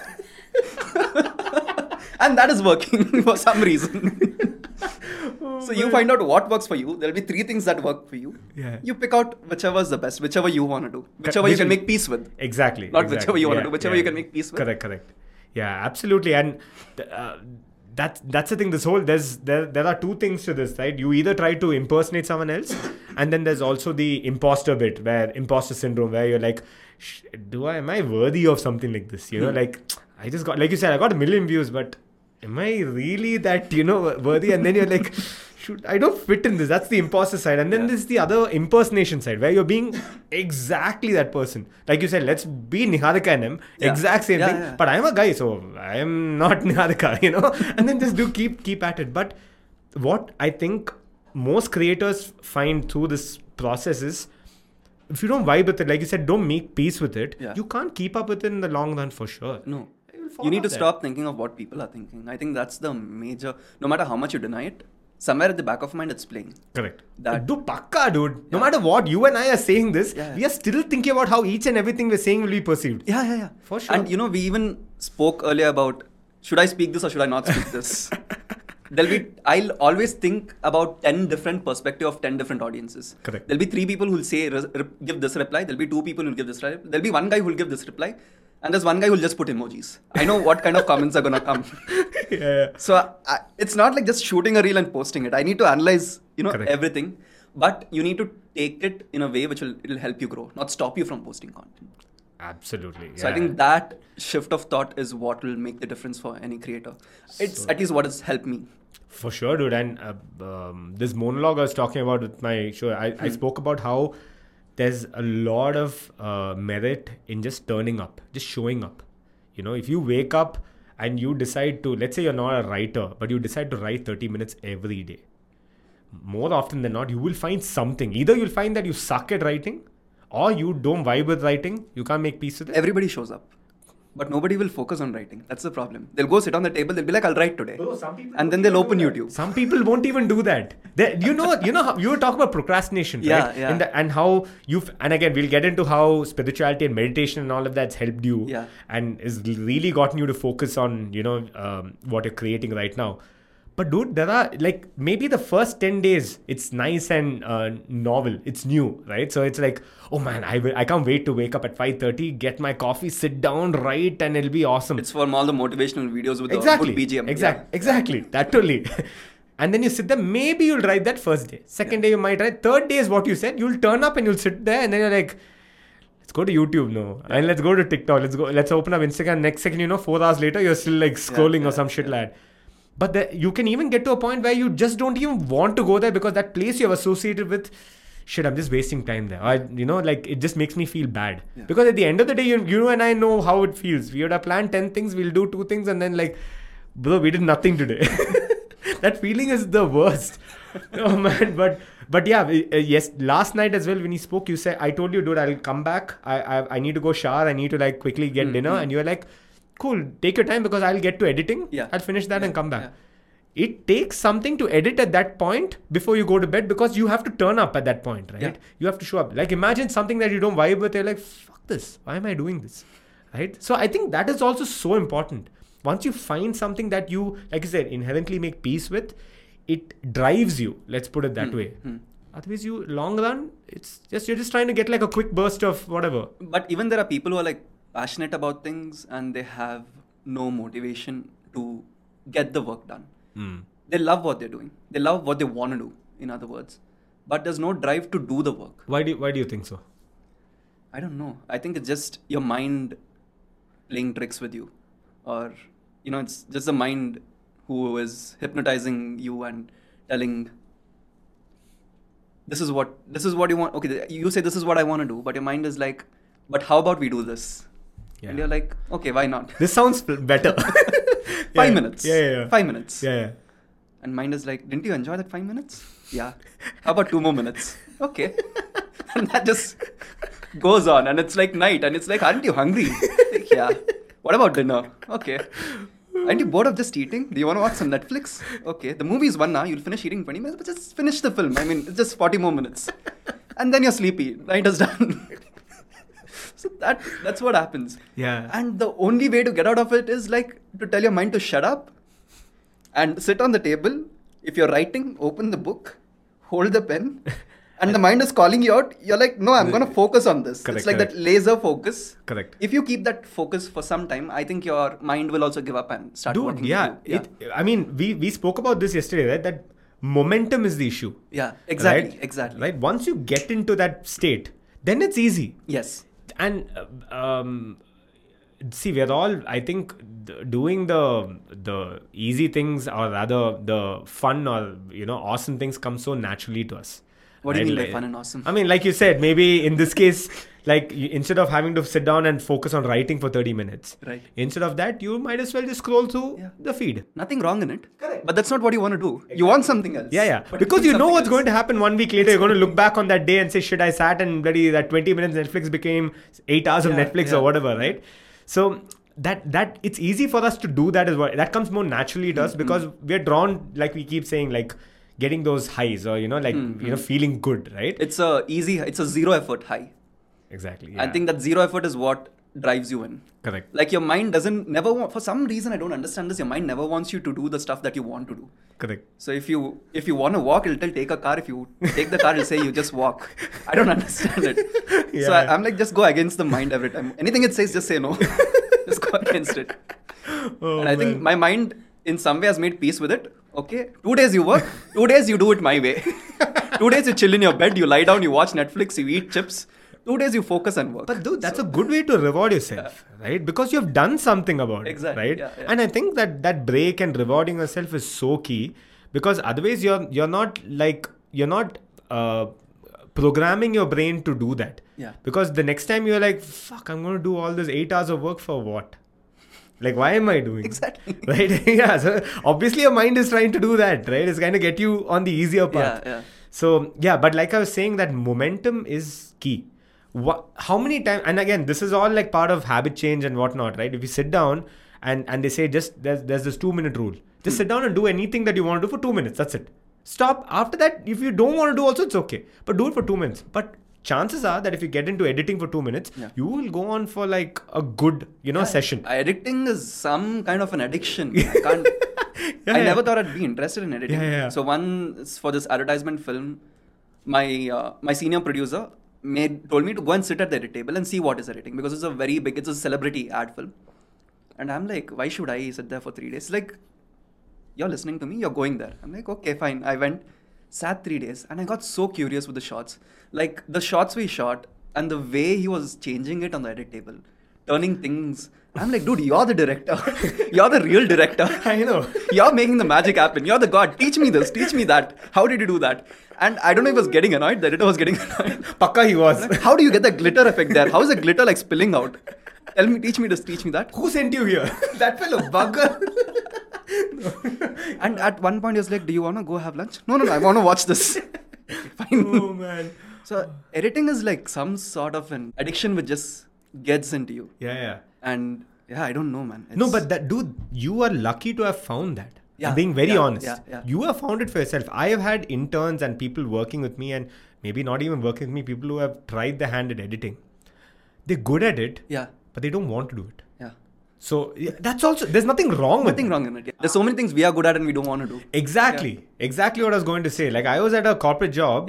And that is working for some reason. So you find out what works for you. There'll be three things that work for you. Yeah. You pick out whichever is the best, whichever you want to do, whichever you Which can will- make peace with. Exactly. Not exactly. whichever you want to Yeah, do, whichever yeah. you can make peace with. Correct, correct. Yeah, absolutely. And th- uh, that's that's the thing. This whole there's there there are two things to this, right? You either try to impersonate someone else, and then there's also the imposter bit, where imposter syndrome, where you're like, Sh- do I am I worthy of something like this? You know, Hmm. like I just got like you said, I got a million views, but am I really that you know worthy? And then you're like. Should, I don't fit in this. That's the imposter side. And then Yeah. there's the other impersonation side where you're being exactly that person. Like you said, let's be Niharika and him. Yeah. Exact same Yeah, thing. yeah. But I'm a guy, so I am not Niharika, you know? And then just do keep keep at it. But what I think most creators find through this process is if you don't vibe with it, like you said, don't make peace with it, Yeah. you can't keep up with it in the long run for sure. No. You'll fall You need to off there. stop thinking of what people are thinking. I think that's the major, no matter how much you deny it, somewhere at the back of mind it's playing. Correct. That- Do pakka, dude. No Yeah. matter what, you and I are saying this, Yeah, yeah. we are still thinking about how each and everything we're saying will be perceived. Yeah, yeah, yeah. For sure. And you know, we even spoke earlier about should I speak this or should I not speak this? There'll be, I'll always think about ten different perspective of ten different audiences. Correct. There'll be three people who'll say, re- re- give this reply. There'll be two people who'll give this reply. There'll be one guy who'll give this reply. And there's one guy who'll just put emojis. I know what kind of comments are going to come. yeah, yeah. So I, I, it's not like just shooting a reel and posting it. I need to analyze, you know, Correct. everything. But you need to take it in a way which will it'll help you grow, not stop you from posting content. Absolutely. So I yeah. think that shift of thought is what will make the difference for any creator. It's So- at least what has helped me. For sure, dude. And uh, um, this monologue I was talking about with my show, I, I spoke about how there's a lot of uh, merit in just turning up, just showing up. You know, if you wake up and you decide to, let's say you're not a writer, but you decide to write thirty minutes every day. More often than not, you will find something. Either you'll find that you suck at writing or you don't vibe with writing. You can't make peace with it. Everybody shows up. But nobody will focus on writing. That's the problem. They'll go sit on the table. They'll be like, I'll write today. Bro, some people And then won't they'll even open do that. YouTube. Some people won't even do that. They, you know, you know how you were talking about procrastination, right? Yeah, yeah. And, the, and how you've and again we'll get into how spirituality and meditation and all of that's helped you, Yeah. and is really gotten you to focus on you know um, what you're creating right now. But dude, there are like maybe the first ten days it's nice and uh, novel. It's new, right? So it's like, oh man, I will, I can't wait to wake up at five thirty, get my coffee, sit down, write, and it'll be awesome. It's from all the motivational videos with Exactly. the good B G M. Exactly. Yeah. Exactly. That totally. And then you sit there. Maybe you'll write that first day. Second day you might write. Third day is what you said. You'll turn up and you'll sit there, and then you're like, let's go to YouTube now, and let's go to TikTok. Let's go. Let's open up Instagram. Next second, you know, four hours later, you're still like scrolling yeah, or some shit yeah. like that. But the, you can even get to a point where you just don't even want to go there because that place you have associated with, shit, I'm just wasting time there. I, you know, like it just makes me feel bad. Yeah. Because at the end of the day, you, you and I know how it feels. We would have planned ten things, we'll do two things, and then like, bro, we did nothing today. That feeling is the worst. Oh man, but but yeah, we- uh, yes. Last night as well, when he spoke, you said, "I told you, dude, I'll come back. I I, I need to go shower. I need to like quickly get Mm, dinner." mm. And you're like, "Cool, take your time because I'll get to editing. Yeah. I'll finish that Yeah, and come back." yeah. It takes something to edit at that point before you go to bed because you have to turn up at that point, right? Yeah. You have to show up. Like imagine something that you don't vibe with. You're like, "Fuck this. Why am I doing this?" Right? So I think that is also so important. Once you find something that you, like you said, inherently make peace with, it drives you. Let's put it that Hmm, way. hmm. Otherwise, you long run, it's just you're just trying to get like a quick burst of whatever. But even there are people who are like passionate about things and they have no motivation to get the work done. Mm. They love what they're doing. They love what they want to do, in other words. But there's no drive to do the work. Why do you, why do you think so? I don't know. I think it's just your mind playing tricks with you. Or, you know, it's just the mind who is hypnotizing you and telling, this is what this is what you want. Okay, you say this is what I want to do, but your mind is like, but how about we do this? Yeah. And you're like, okay, why not? This sounds better. Five Yeah. minutes. Yeah, yeah, yeah. Five minutes. Yeah, yeah. And mind is like, didn't you enjoy that five minutes? Yeah. How about two more minutes? Okay. And that just goes on. And it's like night. And it's like, aren't you hungry? Like, yeah. What about dinner? Okay. Aren't you bored of just eating? Do you want to watch some Netflix? Okay. The movie is one hour. You'll finish eating twenty minutes. But just finish the film. I mean, it's just forty more minutes. And then you're sleepy. Night is done. So that that's what happens. Yeah. And the only way to get out of it is like to tell your mind to shut up and sit on the table. If you're writing, open the book, hold the pen, and the mind is calling you out. You're like, no, I'm going to focus on this. Correct, it's like correct. that laser focus. Correct. If you keep that focus for some time, I think your mind will also give up and start Dude, wanting to yeah. do- yeah. It, I mean, we, we spoke about this yesterday, right? That momentum is the issue. Yeah, exactly, Right? exactly. Right? Once you get into that state, then it's easy. Yes. And uh, um, see, we're all, I think, d- doing the the easy things, or rather the fun or, you know, awesome things come so naturally to us. What do you Right? mean by Like- fun and awesome? I mean, like you said, maybe in this case, like you, instead of having to sit down and focus on writing for thirty minutes, Right. instead of that, you might as well just scroll through Yeah. the feed. Nothing wrong in it. Correct. But that's not what you want to do. You want something else. Yeah, yeah. But Because do you know something what's else. going to happen one week later. You're going to look back on that day and say, shit, I sat and bloody that twenty minutes Netflix became eight hours of Yeah, Netflix yeah. or whatever, right? So that that it's easy for us to do that as well. That comes more naturally to us Mm-hmm. because we're drawn, like we keep saying, like getting those highs or, you know, like, Mm-hmm. you know, feeling good, right? It's a easy, it's a zero effort high. Exactly. I yeah. think that zero effort is what drives you in. Correct. Like your mind doesn't never want, for some reason I don't understand this. Your mind never wants you to do the stuff that you want to do. Correct. So if you if you want to walk, it'll tell take a car. If you take the car, it'll say you just walk. I don't understand it. So Yeah. I, I'm like just go against the mind every time. Anything it says, just say no. Just go against it. Oh, and I think man. my mind in some way has made peace with it. Okay, two days you work, two days you do it my way. Two days you chill in your bed, you lie down, you watch Netflix, you eat chips. Two days you focus and work. But dude, that's a good way to reward yourself, right? Because you've done something about Exactly, it, right? yeah, yeah. And I think that that break and rewarding yourself is so key, because otherwise you're you're not like you're not uh, programming your brain to do that. Yeah. Because the next time you're like, fuck, I'm going to do all this eight hours of work for what? Like, why am I doing? Exactly. Right? Yeah. So obviously your mind is trying to do that, right? It's going to get you on the easier path. Yeah, yeah. So yeah, but like I was saying, that momentum is key. What, how many times, and again, this is all like part of habit change and whatnot, right? If you sit down and, and they say just there's, there's this two minute rule, just sit down and do anything that you want to do for two minutes. That's it. Stop. After that, if you don't want to do also, it's okay. But do it for two minutes. But chances are that if you get into editing for two minutes, Yeah. you will go on for like a good, you know, session. Editing is some kind of an addiction. I can't. Yeah, I yeah. never thought I'd be interested in editing. Yeah, yeah, yeah. So once for this advertisement film, my uh, my senior producer made told me to go and sit at the edit table and see what is editing, because it's a very big, it's a celebrity ad film. And I'm like, why should I sit there for three days? Like, you're listening to me, you're going there. I'm like, okay, fine. I went, sat three days, and I got so curious with the shots. Like the shots we shot and the way he was changing it on the edit table, turning things. I'm like, dude, you're the director. You're the real director. I know. You're making the magic happen. You're the god. Teach me this. Teach me that. How did you do that? And I don't know if he was getting annoyed. The editor was getting annoyed. Pakka he was. Like, how do you get the glitter effect there? How is the glitter like spilling out? Tell me, teach me this, teach me that. Who sent you here? That fellow, bugger. And at one point he was like, do you want to go have lunch? No, no, no, I want to watch this. Fine. Oh man. So editing is like some sort of an addiction which just gets into you. Yeah, yeah. And yeah, I don't know, man. No, It's- but that dude, you are lucky to have found that. Yeah, I'm being very yeah, honest. yeah, yeah. You have found it for yourself. I have had interns and people working with me, and maybe not even working with me, people who have tried their hand at editing. They're good at it, yeah, but they don't want to do it. yeah. So yeah, that's also, there's nothing wrong with Nothing that. wrong in it. Yeah. There's so many things we are good at and we don't want to do. Exactly. Exactly what I was going to say. Like I was at a corporate job. Yeah.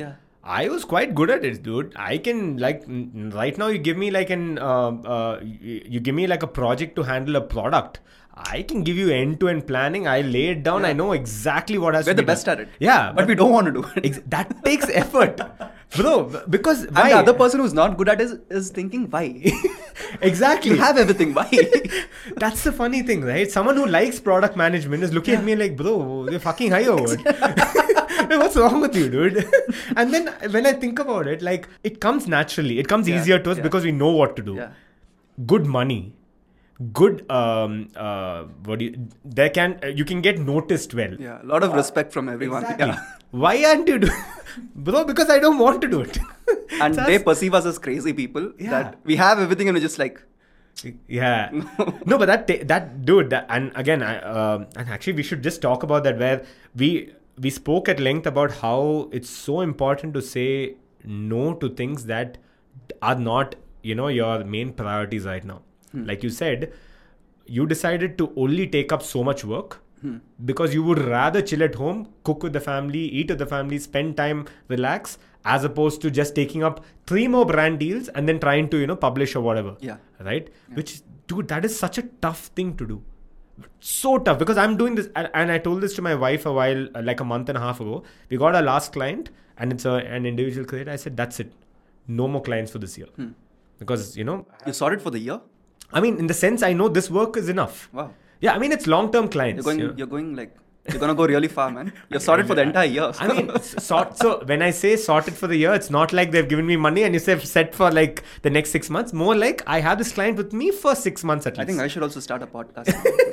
I was quite good at it, dude. I can like n- right now. You give me like an uh, uh, you, you give me like a project to handle a product. I can give you end-to-end planning. I lay it down. Yeah. I know exactly what has We're to the be best done. at it. Yeah, But we don't want to do it. ex- that takes effort, bro. Because And why? the other person who's not good at it is, is thinking, why? exactly. You have everything, why? That's the funny thing, right? Someone who likes product management is looking at me like, bro, you're fucking high over. What's wrong with you, dude? And then when I think about it, like, it comes naturally. It comes Yeah, easier to us yeah. because we know what to do. Yeah. Good money. Good, um, uh, what do you, there can, uh, you can get noticed well. Yeah, a lot of respect from everyone. Exactly. Yeah. Why aren't you doing bro? Because I don't want to do it. And It's they us- perceive us as crazy people. Yeah. That we have everything and we're just like, Yeah. No, but that ta- that dude, that, and again, I, um and actually, we should just talk about that where we we spoke at length about how it's so important to say no to things that are not, you know, your main priorities right now. Like you said, you decided to only take up so much work because you would rather chill at home, cook with the family, eat with the family, spend time, relax, as opposed to just taking up three more brand deals and then trying to, you know, publish or whatever. Yeah. Right? Which, dude, that is such a tough thing to do. So tough because I'm doing this, and, and I told this to my wife a while, uh, like a month and a half ago. We got our last client, and it's a, an individual creator. I said, that's it. No more clients for this year. Because, you know, you sorted for the year? I mean, in the sense, I know this work is enough. Wow. Yeah, I mean, it's long-term clients. You're going, you know. you're going like, you're going to go really far, man. You're sorted for the entire year. I mean, sort, so when I say sorted for the year, it's not like they've given me money and you say set for like the next six months. More like I have this client with me for six months at least. I think I should also start a podcast.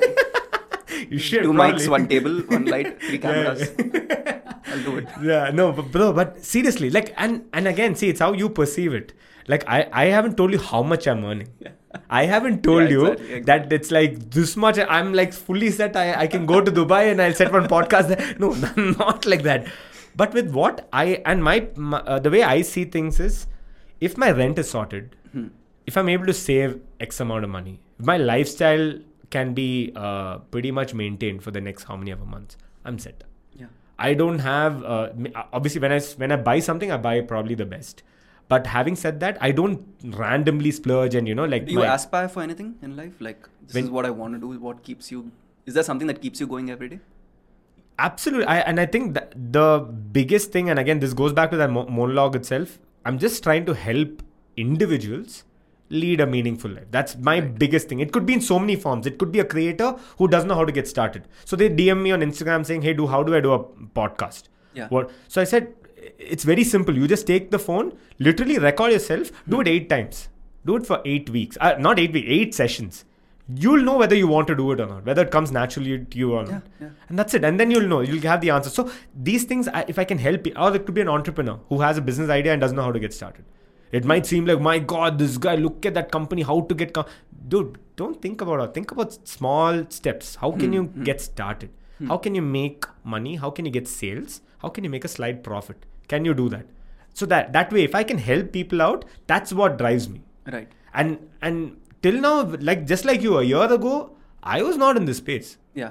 you should. Two probably. mics, one table, one light, three cameras. I'll do it. Yeah, no, but bro, but seriously, like, and and again, see, it's how you perceive it. Like, I, I haven't told you how much I'm earning. I haven't told Yeah, you exactly, exactly. that it's like this much. I'm like fully set. I, I can go to Dubai and I'll set one podcast there. No, not like that. But with what I, and my, my uh, the way I see things is, if my rent is sorted, Hmm. if I'm able to save X amount of money, if my lifestyle can be uh, pretty much maintained for the next how many ever months, I'm set. Yeah. I don't have uh, obviously when I when I buy something, I buy probably the best. But having said that, I don't randomly splurge and you know like. Do you my, aspire for anything in life? Like, this When- is what I want to do. What keeps you? Is there something that keeps you going every day? Absolutely, I, and I think that the biggest thing, and again, this goes back to that mo- monologue itself. I'm just trying to help individuals lead a meaningful life. That's my Right. biggest thing. It could be in so many forms. It could be a creator who doesn't know how to get started. So they D M me on Instagram saying, "Hey, do how do I do a podcast?" Yeah. What? So I said, it's very simple. You just take the phone, literally record yourself, do it eight times, do it for eight weeks. Uh, not eight weeks, eight sessions. You'll know whether you want to do it or not, whether it comes naturally to you or not. Yeah, yeah. And that's it. And then you'll know, you'll have the answer. So these things, I- if I can help you, or it could be an entrepreneur who has a business idea and doesn't know how to get started. It might seem like, my God, this guy, look at that company, how to get, com-. Dude, don't think about it. Think about small steps. How can you get started? How can you make money? How can you get sales? How can you make a slight profit? Can you do that? So that, that way, if I can help people out, that's what drives me. Right. And, and till now, like, just like you, a year ago, I was not in this space. Yeah.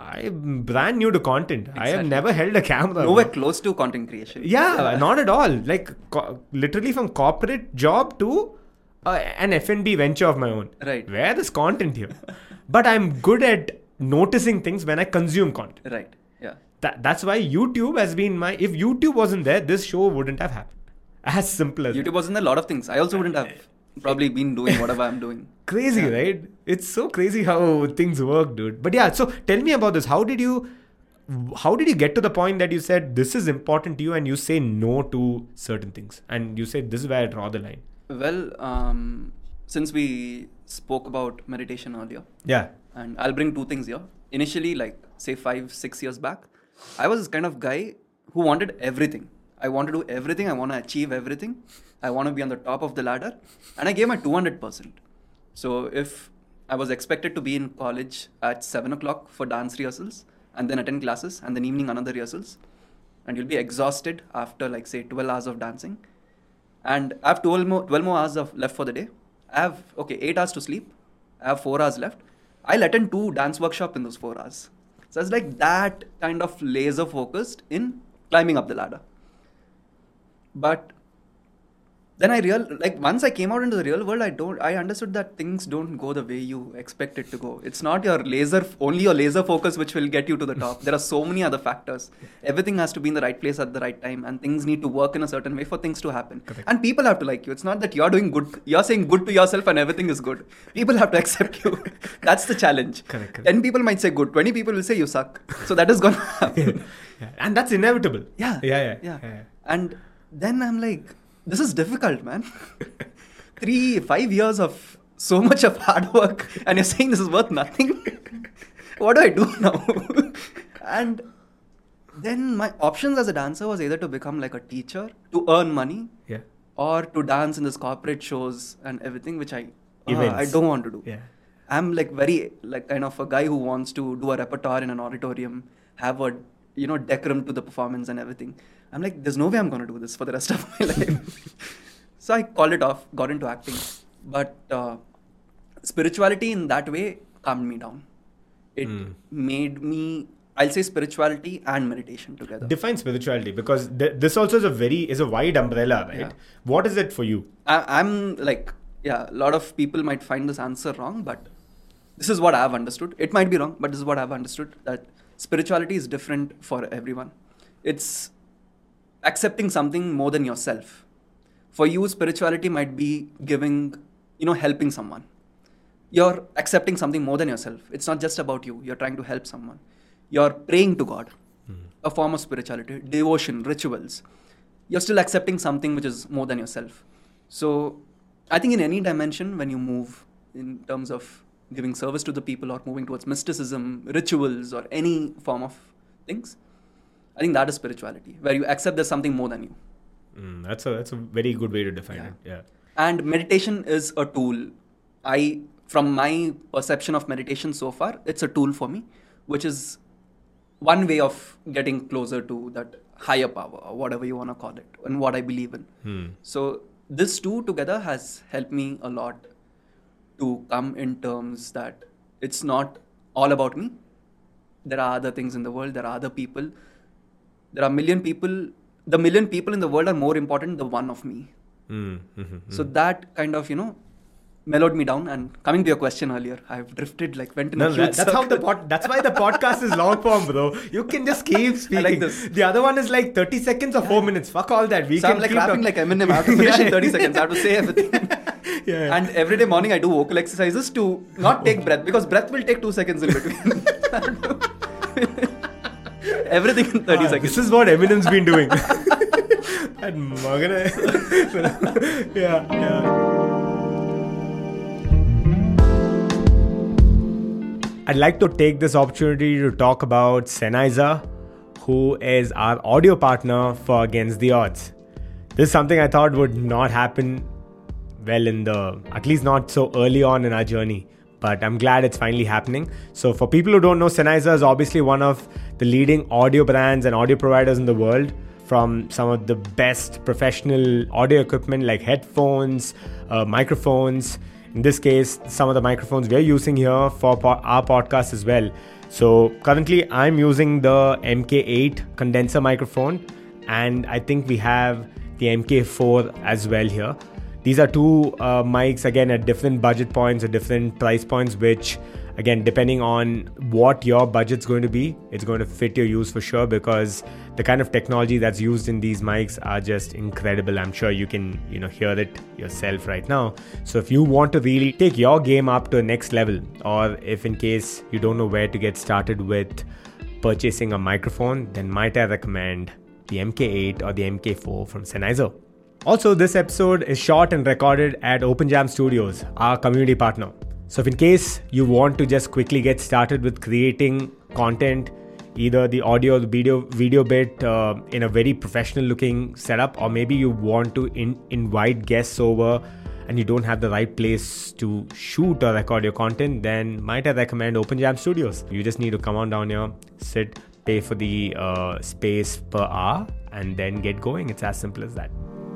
I'm brand new to content. I have Exactly. never held a camera. Nowhere close to content creation. Yeah, not at all. Like co- literally from corporate job to uh, an F and B venture of my own. Right. Where is content here? But I'm good at noticing things when I consume content. Right. Yeah. That, that's why YouTube has been my... If YouTube wasn't there, this show wouldn't have happened. As simple as YouTube was in a lot of things. I also wouldn't have probably been doing whatever I'm doing. Crazy, Yeah. right? It's so crazy how things work, dude. But yeah, so tell me about this. How did you... How did you get to the point that you said this is important to you and you say no to certain things? And you say this is where I draw the line. Well, um, since we spoke about meditation earlier, Yeah. and I'll bring two things here. Initially, like say five, six years back, I was this kind of guy who wanted everything. I want to do everything. I want to achieve everything. I want to be on the top of the ladder. And I gave my two hundred percent. So if I was expected to be in college at seven o'clock for dance rehearsals and then attend classes and then evening another rehearsals, and you'll be exhausted after like say twelve hours of dancing. And I have twelve more, twelve more hours of left for the day. I have, okay, eight hours to sleep. I have four hours left. I'll attend two dance workshops in those four hours. So it's like that kind of laser focused in climbing up the ladder. But then I real like once I came out into the real world, I don't I understood that things don't go the way you expect it to go. It's not your laser only your laser focus which will get you to the top. There are so many other factors. Everything has to be in the right place at the right time, and things need to work in a certain way for things to happen. Correct. And people have to like you. It's not that you're doing good. You're saying good to yourself and everything is good. People have to accept you. That's the challenge. Correct, correct. Ten people might say good. Twenty people will say you suck. So that is gonna happen. Yeah. And that's inevitable. Yeah. Yeah, yeah. Yeah. yeah. And then I'm like, this is difficult, man. Three, five years of so much of hard work, and you're saying this is worth nothing. What do I do now? And then my options as a dancer was either to become like a teacher, to earn money, Yeah. or to dance in this corporate shows and everything, which I uh, Events. I don't want to do. Yeah. I'm like very like kind of a guy who wants to do a repertoire in an auditorium, have a you know decorum to the performance and everything. I'm like, there's no way I'm gonna do this for the rest of my life. So I called it off, got into acting. But uh, spirituality in that way calmed me down. It Mm. made me, I'll say spirituality and meditation together. Define spirituality, because th- this also is a very is a wide umbrella, right? Yeah. What is it for you? I, I'm like, yeah, a lot of people might find this answer wrong, but this is what I've understood. It might be wrong, but this is what I've understood, that spirituality is different for everyone. It's accepting something more than yourself. For you, spirituality might be giving, you know, helping someone. You're accepting something more than yourself. It's not just about you. You're trying to help someone. You're praying to God, Mm. a form of spirituality, devotion, rituals. You're still accepting something which is more than yourself. So I think in any dimension, when you move in terms of giving service to the people or moving towards mysticism, rituals, or any form of things, I think that is spirituality, where you accept there's something more than you. Mm, that's a that's a very good way to define Yeah. it. Yeah. And meditation is a tool. I, from my perception of meditation so far, it's a tool for me, which is one way of getting closer to that higher power, or whatever you want to call it, and what I believe in. Hmm. So this two together has helped me a lot to come in terms that it's not all about me. There are other things in the world. There are other people. There are a million people. The million people in the world are more important than the one of me. Mm, mhm, So mm. that kind of, you know, mellowed me down. And coming to your question earlier, I've drifted, like went in No, a no, huge that, that's how the circle. pod, that's why the podcast is long form, bro. You can just keep speaking. this. The other one is like thirty seconds or four minutes. Fuck all that. We So can I'm like keep rapping talk- like Eminem. I have to finish Yeah. in thirty seconds. I have to say everything. Yeah. And every day morning I do vocal exercises to not take breath, because breath will take two seconds in between. Everything in thirty Ah, seconds. This is what Eminem's been doing. That mugger. Yeah, yeah. I'd like to take this opportunity to talk about Sennheiser, who is our audio partner for Against the Odds. This is something I thought would not happen well in the, at least not so early on in our journey, but I'm glad it's finally happening. So for people who don't know, Sennheiser is obviously one of the leading audio brands and audio providers in the world, from some of the best professional audio equipment like headphones, uh, microphones. In this case, some of the microphones we're using here for po- our podcast as well. So currently I'm using the M K eight condenser microphone, and I think we have the M K four as well here. These are two uh, mics, again, at different budget points or different price points, which, again, depending on what your budget's going to be, it's going to fit your use for sure, because the kind of technology that's used in these mics are just incredible. I'm sure you can, you know, hear it yourself right now. So if you want to really take your game up to the next level, or if in case you don't know where to get started with purchasing a microphone, then might I recommend the M K eight or the M K four from Sennheiser. Also, this episode is shot and recorded at OpenJam Studios, our community partner. So if in case you want to just quickly get started with creating content, either the audio or the video video bit uh, in a very professional looking setup, or maybe you want to in, invite guests over and you don't have the right place to shoot or record your content, then might I recommend OpenJam Studios. You just need to come on down here, sit, pay for the uh, space per hour, and then get going. It's as simple as that.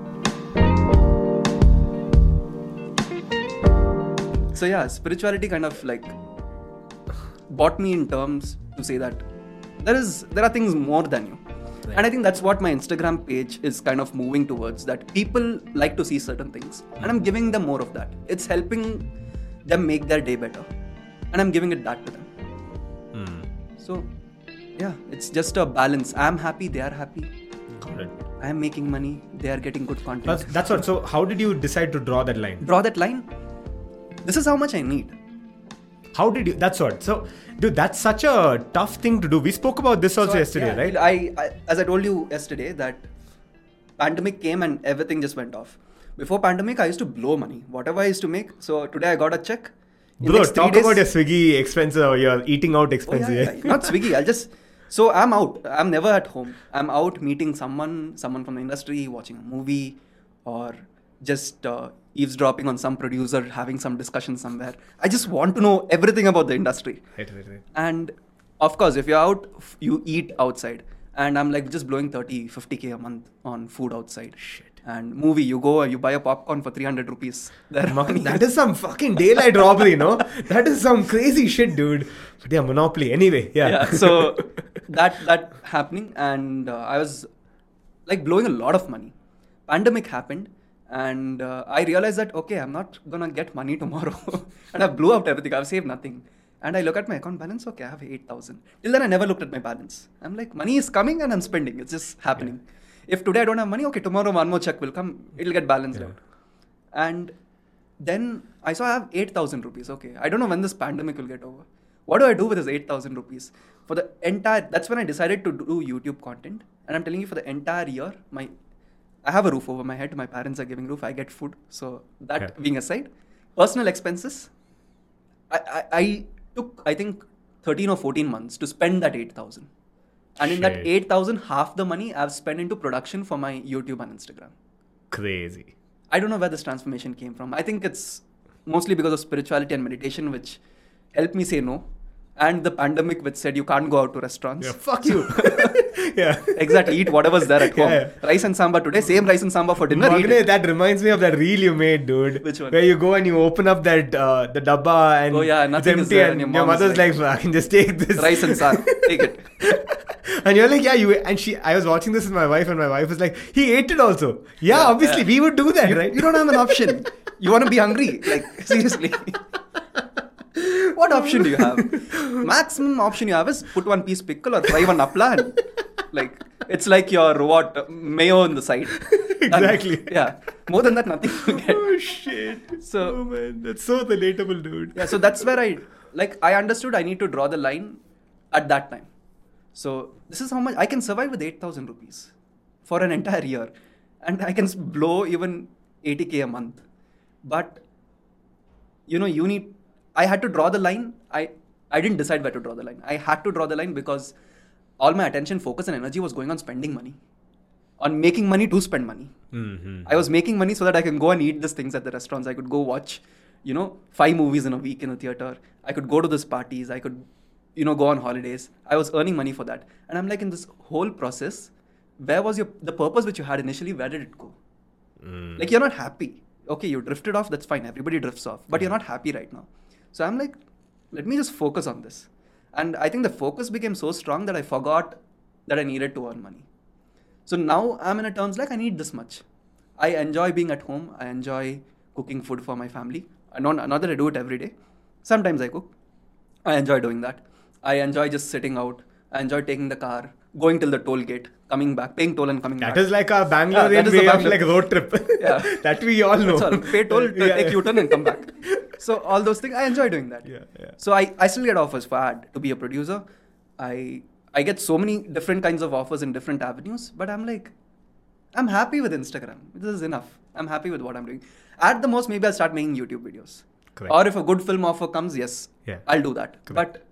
So yeah, spirituality kind of like bought me in terms to say that there is there are things more than you. Right. And I think that's what my Instagram page is kind of moving towards, that people like to see certain things. And I'm giving them more of that. It's helping them make their day better. And I'm giving it back to them. Mm. So, yeah, it's just a balance. I'm happy, they are happy. Got it. I'm making money, they are getting good content. That's, that's what. So how did you decide to draw that line? Draw that line. This is how much I need. How did you? That's what. So, dude, that's such a tough thing to do. We spoke about this also So, yesterday, yeah, right? I, I, as I told you yesterday, that pandemic came and everything just went off. Before pandemic, I used to blow money. Whatever I used to make. So today I got a check. In Bro, next three talk days- about your Swiggy expenses or your eating out Oh, expenses. yeah, yeah, yeah. Not Swiggy. I'll just. So I'm out. I'm never at home. I'm out meeting someone, someone from the industry, watching a movie, or just uh, eavesdropping on some producer, having some discussion somewhere. I just want to know everything about the industry. Right, right, right. And of course, if you're out, f- you eat outside. And I'm like just blowing thirty, fifty K a month on food outside. Shit. And movie, you go, you buy a popcorn for three hundred rupees. There, Man, that is some fucking daylight robbery, no? That is some crazy shit, dude. But yeah, Monopoly. Anyway, yeah. yeah. So that that happening, and uh, I was like blowing a lot of money. Pandemic happened, and uh, I realized that okay, I'm not gonna get money tomorrow, and I blew out everything. I've saved nothing. And I look at my account balance. Okay, I have eight thousand. Till then, I never looked at my balance. I'm like, money is coming, and I'm spending. It's just happening. Yeah. If today I don't have money, okay, tomorrow one more check will come. It'll get balanced Yeah. out. And then I saw I have eight thousand rupees. Okay, I don't know when this pandemic will get over. What do I do with this eight thousand rupees? For the entire, that's when I decided to do YouTube content. And I'm telling you, for the entire year, my I have a roof over my head. My parents are giving roof. I get food. So that Yeah. being aside, personal expenses, I, I, I took, I think, thirteen or fourteen months to spend that eight thousand. And in that Shit. eight thousand, half the money I've spent into production for my YouTube and Instagram. Crazy. I don't know where this transformation came from. I think it's mostly because of spirituality and meditation, which helped me say no. And the pandemic, which said you can't go out to restaurants. Yeah, fuck you. yeah. Exactly. Eat whatever's there at Yeah, home. yeah. Rice and sambar today, same rice and sambar for dinner. Eat Magne, it. that reminds me of that reel you made, dude. Which one? Where you go and you open up that uh, the dabba and Oh, yeah, it's nothing is empty there and and your your mom is mother's like, like, I can just take this. Rice and sambar. Take it. And you're like, yeah, you and she. I was watching this with my wife, and my wife was like, he ate it also. Yeah, Yeah, obviously, yeah. we would do that, You, right? you don't have an option. You want to be hungry. Like, seriously. What option do you have? Maximum option you have is put one piece pickle or fry one apla. And, like, it's like your what mayo on the side. Exactly. And, yeah. More than that, nothing you get. Oh shit. So- oh man, that's so relatable, dude. Yeah, so that's where I like I understood I need to draw the line at that time. So this is how much I can survive with eight thousand rupees for an entire year, and I can s- blow even eighty k a month. But you know, you need. I had to draw the line. I I didn't decide where to draw the line. I had to draw the line because all my attention, focus, and energy was going on spending money, on making money to spend money. Mm-hmm. I was making money so that I can go and eat these things at the restaurants. I could go watch, you know, five movies in a week in the theater. I could go to these parties. I could, you know, go on holidays. I was earning money for that. And I'm like, in this whole process, where was your the purpose which you had initially? Where did it go? Mm. Like, you're not happy. Okay, you drifted off. That's fine. Everybody drifts off. But you're not happy right now. So I'm like, let me just focus on this. And I think the focus became so strong that I forgot that I needed to earn money. So now I'm in a terms like I need this much. I enjoy being at home. I enjoy cooking food for my family. I don't, not that I do it every day. Sometimes I cook. I enjoy doing that. I enjoy just sitting out. I enjoy taking the car, going till the toll gate, coming back, paying toll and coming That back. is like a Yeah, Bangalorean that is the way of Bangalore- like road trip. Yeah. That we all know. That's all. Pay toll, to Yeah, take yeah. U-turn and come back. So all those things, I enjoy doing that. Yeah, yeah. So I, I still get offers for ad to be a producer. I I get so many different kinds of offers in different avenues, but I'm like, I'm happy with Instagram. This is enough. I'm happy with what I'm doing. At the most, maybe I'll start making YouTube videos. Correct. Or if a good film offer comes, yes, Yeah. I'll do that. Correct. But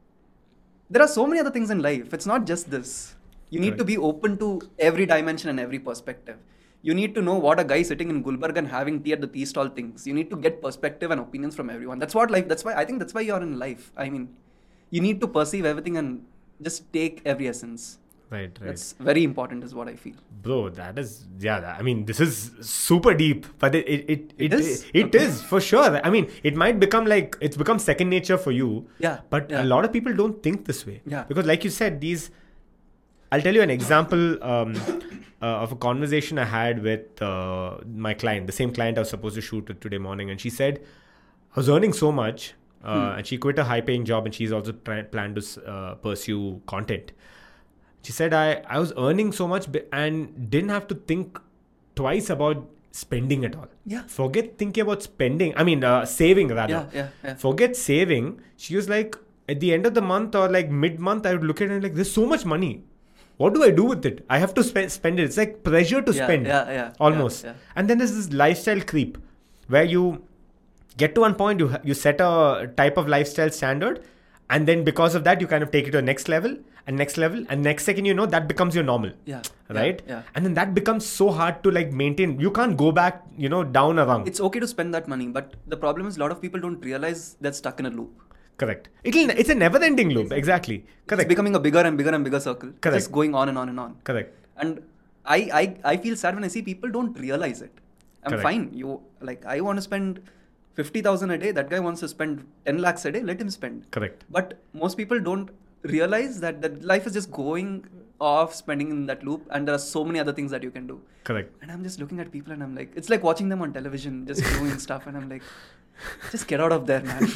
there are so many other things in life. It's not just this. You need Correct. to be open to every dimension and every perspective. You need to know what a guy sitting in Gulbarga and having tea at the tea stall thinks. You need to get perspective and opinions from everyone. That's what life, that's why, I think that's why you're in life. I mean, you need to perceive everything and just take every essence. Right, right. That's very important is what I feel. Bro, that is, yeah, that- I mean, this is super deep, but it, it, it, It it, is? it Okay. is for sure. I mean, it might become like, it's become second nature for you. Yeah, But yeah. a lot of people don't think this way. Yeah. Because like you said, these, I'll tell you an example um, uh, of a conversation I had with uh, my client, the same client I was supposed to shoot with today morning. And she said, I was earning so much uh, hmm. and she quit a high paying job and she's also pr- planned to uh, pursue content. She said, I, I was earning so much and didn't have to think twice about spending at all. Yeah. Forget thinking about spending. I mean, uh, saving rather. Yeah, yeah, yeah. Forget saving. She was like, at the end of the month or like mid-month, I would look at it and like, there's so much money. What do I do with it? I have to spend spend it. It's like pressure to yeah, spend. Yeah, yeah. Almost. Yeah, yeah. And then there's this lifestyle creep where you get to one point, you you set a type of lifestyle standard. And then because of that, you kind of take it to the next level and next level. And next second, you know, that becomes your normal. Yeah. Right? Yeah, yeah. And then that becomes so hard to like maintain. You can't go back, you know, down a rung. It's okay to spend that money. But the problem is a lot of people don't realize they're stuck in a loop. Correct. It'll, it's a never-ending loop. Exactly. Correct. It's becoming a bigger and bigger and bigger circle. Correct. Just going on and on and on. Correct. And I, I, I feel sad when I see people don't realize it. I'm Correct. fine. You like I want to spend fifty thousand a day. That guy wants to spend ten lakhs a day. Let him spend. Correct. But most people don't realize that that life is just going off spending in that loop, and there are so many other things that you can do. Correct. And I'm just looking at people and I'm like, it's like watching them on television, just doing stuff, and I'm like, just get out of there, man.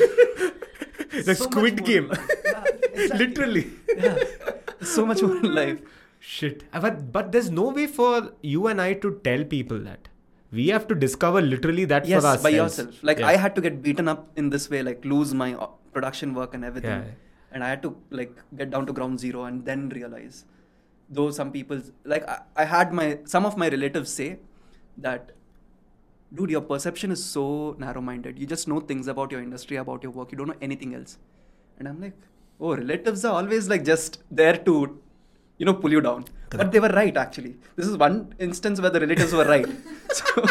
The so Squid Game. Yeah, exactly. Literally. Yeah. So much more in life. Shit. But, but there's no way for you and I to tell people that. We have to discover literally that yes, for ourselves. By yourself. Like yeah. I had to get beaten up in this way, like lose my production work and everything. Yeah. And I had to like get down to ground zero and then realize. Though some people, like I, I had my, some of my relatives say that, dude, your perception is so narrow-minded. You just know things about your industry, about your work. You don't know anything else. And I'm like, oh, relatives are always like just there to, you know, pull you down. Correct. But they were right, actually. This is one instance where the relatives were right. So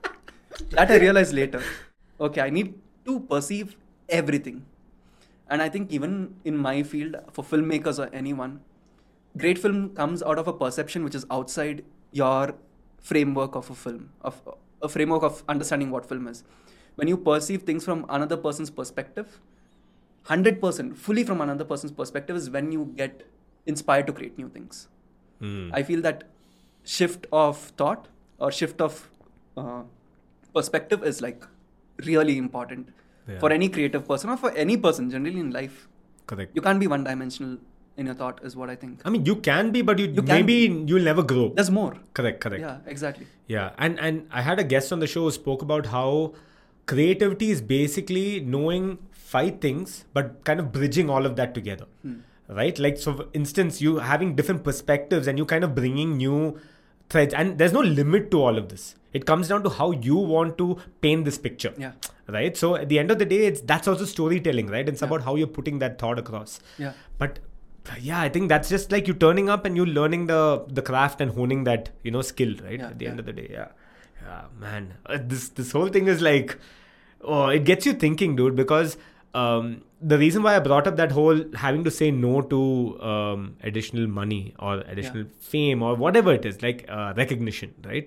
that I realized later. Okay, I need to perceive everything. And I think even in my field, for filmmakers or anyone, great film comes out of a perception which is outside your framework of a film, of a framework of understanding what film is. When you perceive things from another person's perspective, one hundred percent, fully from another person's perspective is when you get inspired to create new things. Mm. I feel that shift of thought or shift of uh, perspective is like really important yeah. for any creative person or for any person generally in life. Correct. You can't be one dimensional in your thought is what I think. I mean, you can be, but you, you maybe be. you'll never grow. There's more. Correct, correct. Yeah, exactly. Yeah, and, and I had a guest on the show who spoke about how creativity is basically knowing five things, but kind of bridging all of that together. Hmm. Right? Like, so for instance, you having different perspectives and you kind of bringing new threads. And there's no limit to all of this. It comes down to how you want to paint this picture. Yeah. Right? So at the end of the day, it's that's also storytelling, right? It's yeah. about how you're putting that thought across. Yeah. But yeah, I think that's just like you turning up and you learning the the craft and honing that, you know, skill, right? Yeah, At the yeah. end of the day, yeah. Yeah, man. Uh, this this whole thing is like, oh, it gets you thinking, dude, because um, the reason why I brought up that whole having to say no to um, additional money or additional yeah. fame or whatever it is, like uh, recognition, right?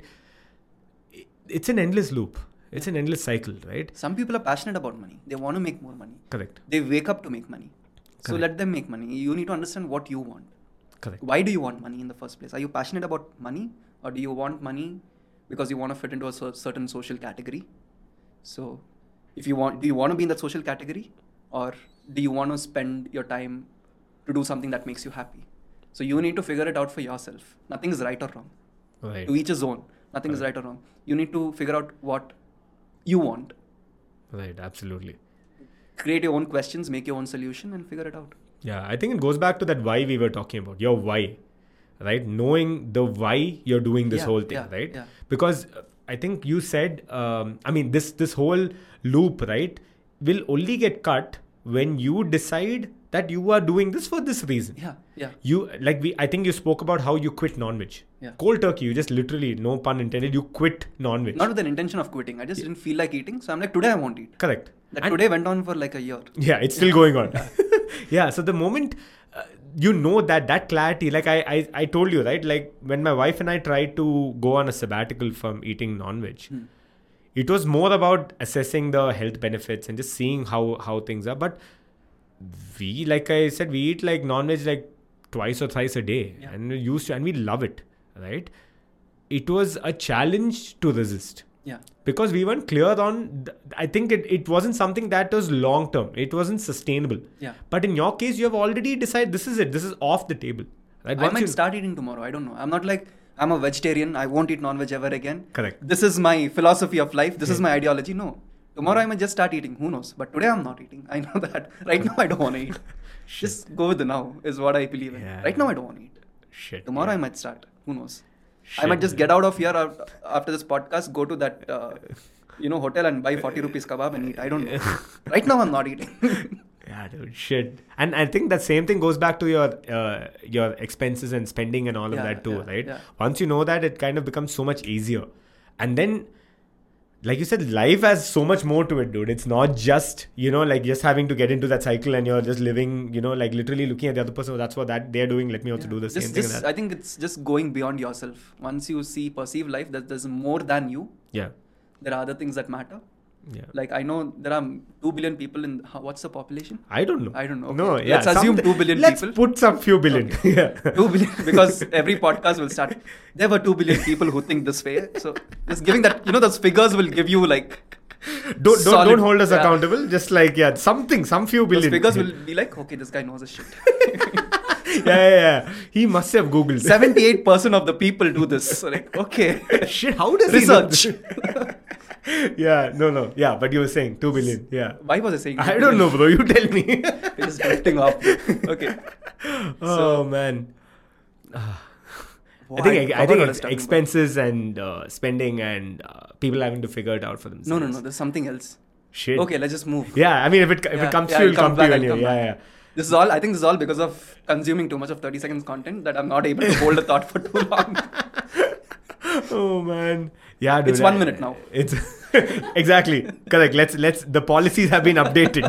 It's an endless loop. It's an endless cycle, right? Some people are passionate about money. They want to make more money. Correct. They wake up to make money. So Correct. let them make money. You need to understand what you want. Correct. Why do you want money in the first place? Are you passionate about money, or do you want money because you want to fit into a certain social category? So if you want, do you want to be in that social category, or do you want to spend your time to do something that makes you happy? So you need to figure it out for yourself. Nothing is right or wrong. Right. To each his own. Nothing right. is right or wrong. You need to figure out what you want. Right, absolutely. Create your own questions, make your own solution, and figure it out. Yeah, I think it goes back to that why we were talking about, your why, right? Knowing the why you're doing this yeah, whole thing, yeah, right? Yeah. Because I think you said, um, I mean, this this whole loop, right, will only get cut when you decide that you are doing this for this reason. Yeah, yeah. You, like we, I think you spoke about how you quit non-veg. Yeah. Cold turkey, you just literally, no pun intended, you quit non-veg. Not with an intention of quitting. I just yeah. didn't feel like eating. So I'm like, today I won't eat. Correct. That and today went on for like a year. Yeah, it's still going on. Yeah, so the moment uh, you know that, that clarity, like I, I, I told you, right? Like when my wife and I tried to go on a sabbatical from eating non-veg, hmm. it was more about assessing the health benefits and just seeing how, how things are. But we, like I said, we eat like non-veg like twice or thrice a day, Yeah. and we used to, and we love it, right? It was a challenge to resist. Yeah. Because we weren't clear on, th- I think it, it wasn't something that was long term. It wasn't sustainable. Yeah. But in your case, you have already decided this is it. This is off the table. Right? I Once might you- start eating tomorrow. I don't know. I'm not like, I'm a vegetarian. I won't eat non-veg ever again. Correct. This is my philosophy of life. This is my ideology. No. Tomorrow I might just start eating. Who knows? But today I'm not eating. I know that. Right now I don't want to eat. Just go with the now is what I believe in. Yeah. Right now I don't want to eat. Shit. Tomorrow yeah. I might start. Who knows? I Shit, might just dude. get out of here af- after this podcast, go to that, uh, you know, hotel and buy forty rupees kebab and eat. I don't know. Right now I'm not eating. Yeah, dude, shit. And I think that same thing goes back to your uh, your expenses and spending and all of Yeah, that too, yeah, right? yeah. Once you know that, it kind of becomes so much easier. And then, like you said, life has so much more to it, dude. It's not just, you know, like just having to get into that cycle and you're just living, you know, like literally looking at the other person. Oh, that's what that they're doing. Let me also do the same Just, thing. just, and that. I think it's just going beyond yourself. Once you see, perceive life, that there's more than you. Yeah. There are other things that matter. Yeah. Like I know there are two billion people in, how- what's the population? I don't know. I don't know. No, Okay. yeah. Let's assume something- two billion let's people. put some few billion. yeah. two billion, because every podcast will start. There were two billion people who think this way. So just giving that, you know, those figures will give you like, Don't, don't, solid- don't hold us yeah. accountable. Just like, yeah, something, some few those billion. figures will be like, okay, this guy knows his shit. yeah, yeah, yeah. He must have Googled. seventy-eight percent of the people do this. So like, okay. Shit, how does Research. he know? Yeah, no, no. Yeah, but you were saying two billion. Yeah. Why was I saying I don't know, bro. You tell me. It's just drifting off. Okay. oh, man. I Wow, think I, I forgot think what I was ex- talking about. expenses and uh, spending and uh, people having to figure it out for themselves. No, no, no. There's something else. Shit. Okay, let's just move. Yeah, I mean, if it if Yeah, it comes yeah, to you, I'll it'll come come, back, to I'll you come anyway. Yeah, back. yeah. This is all, I think this is all because of consuming too much of thirty seconds content that I'm not able to hold a thought for too long. Oh man, yeah, dude. It's one I- minute now. It's exactly correct. Let's let's. The policies have been updated.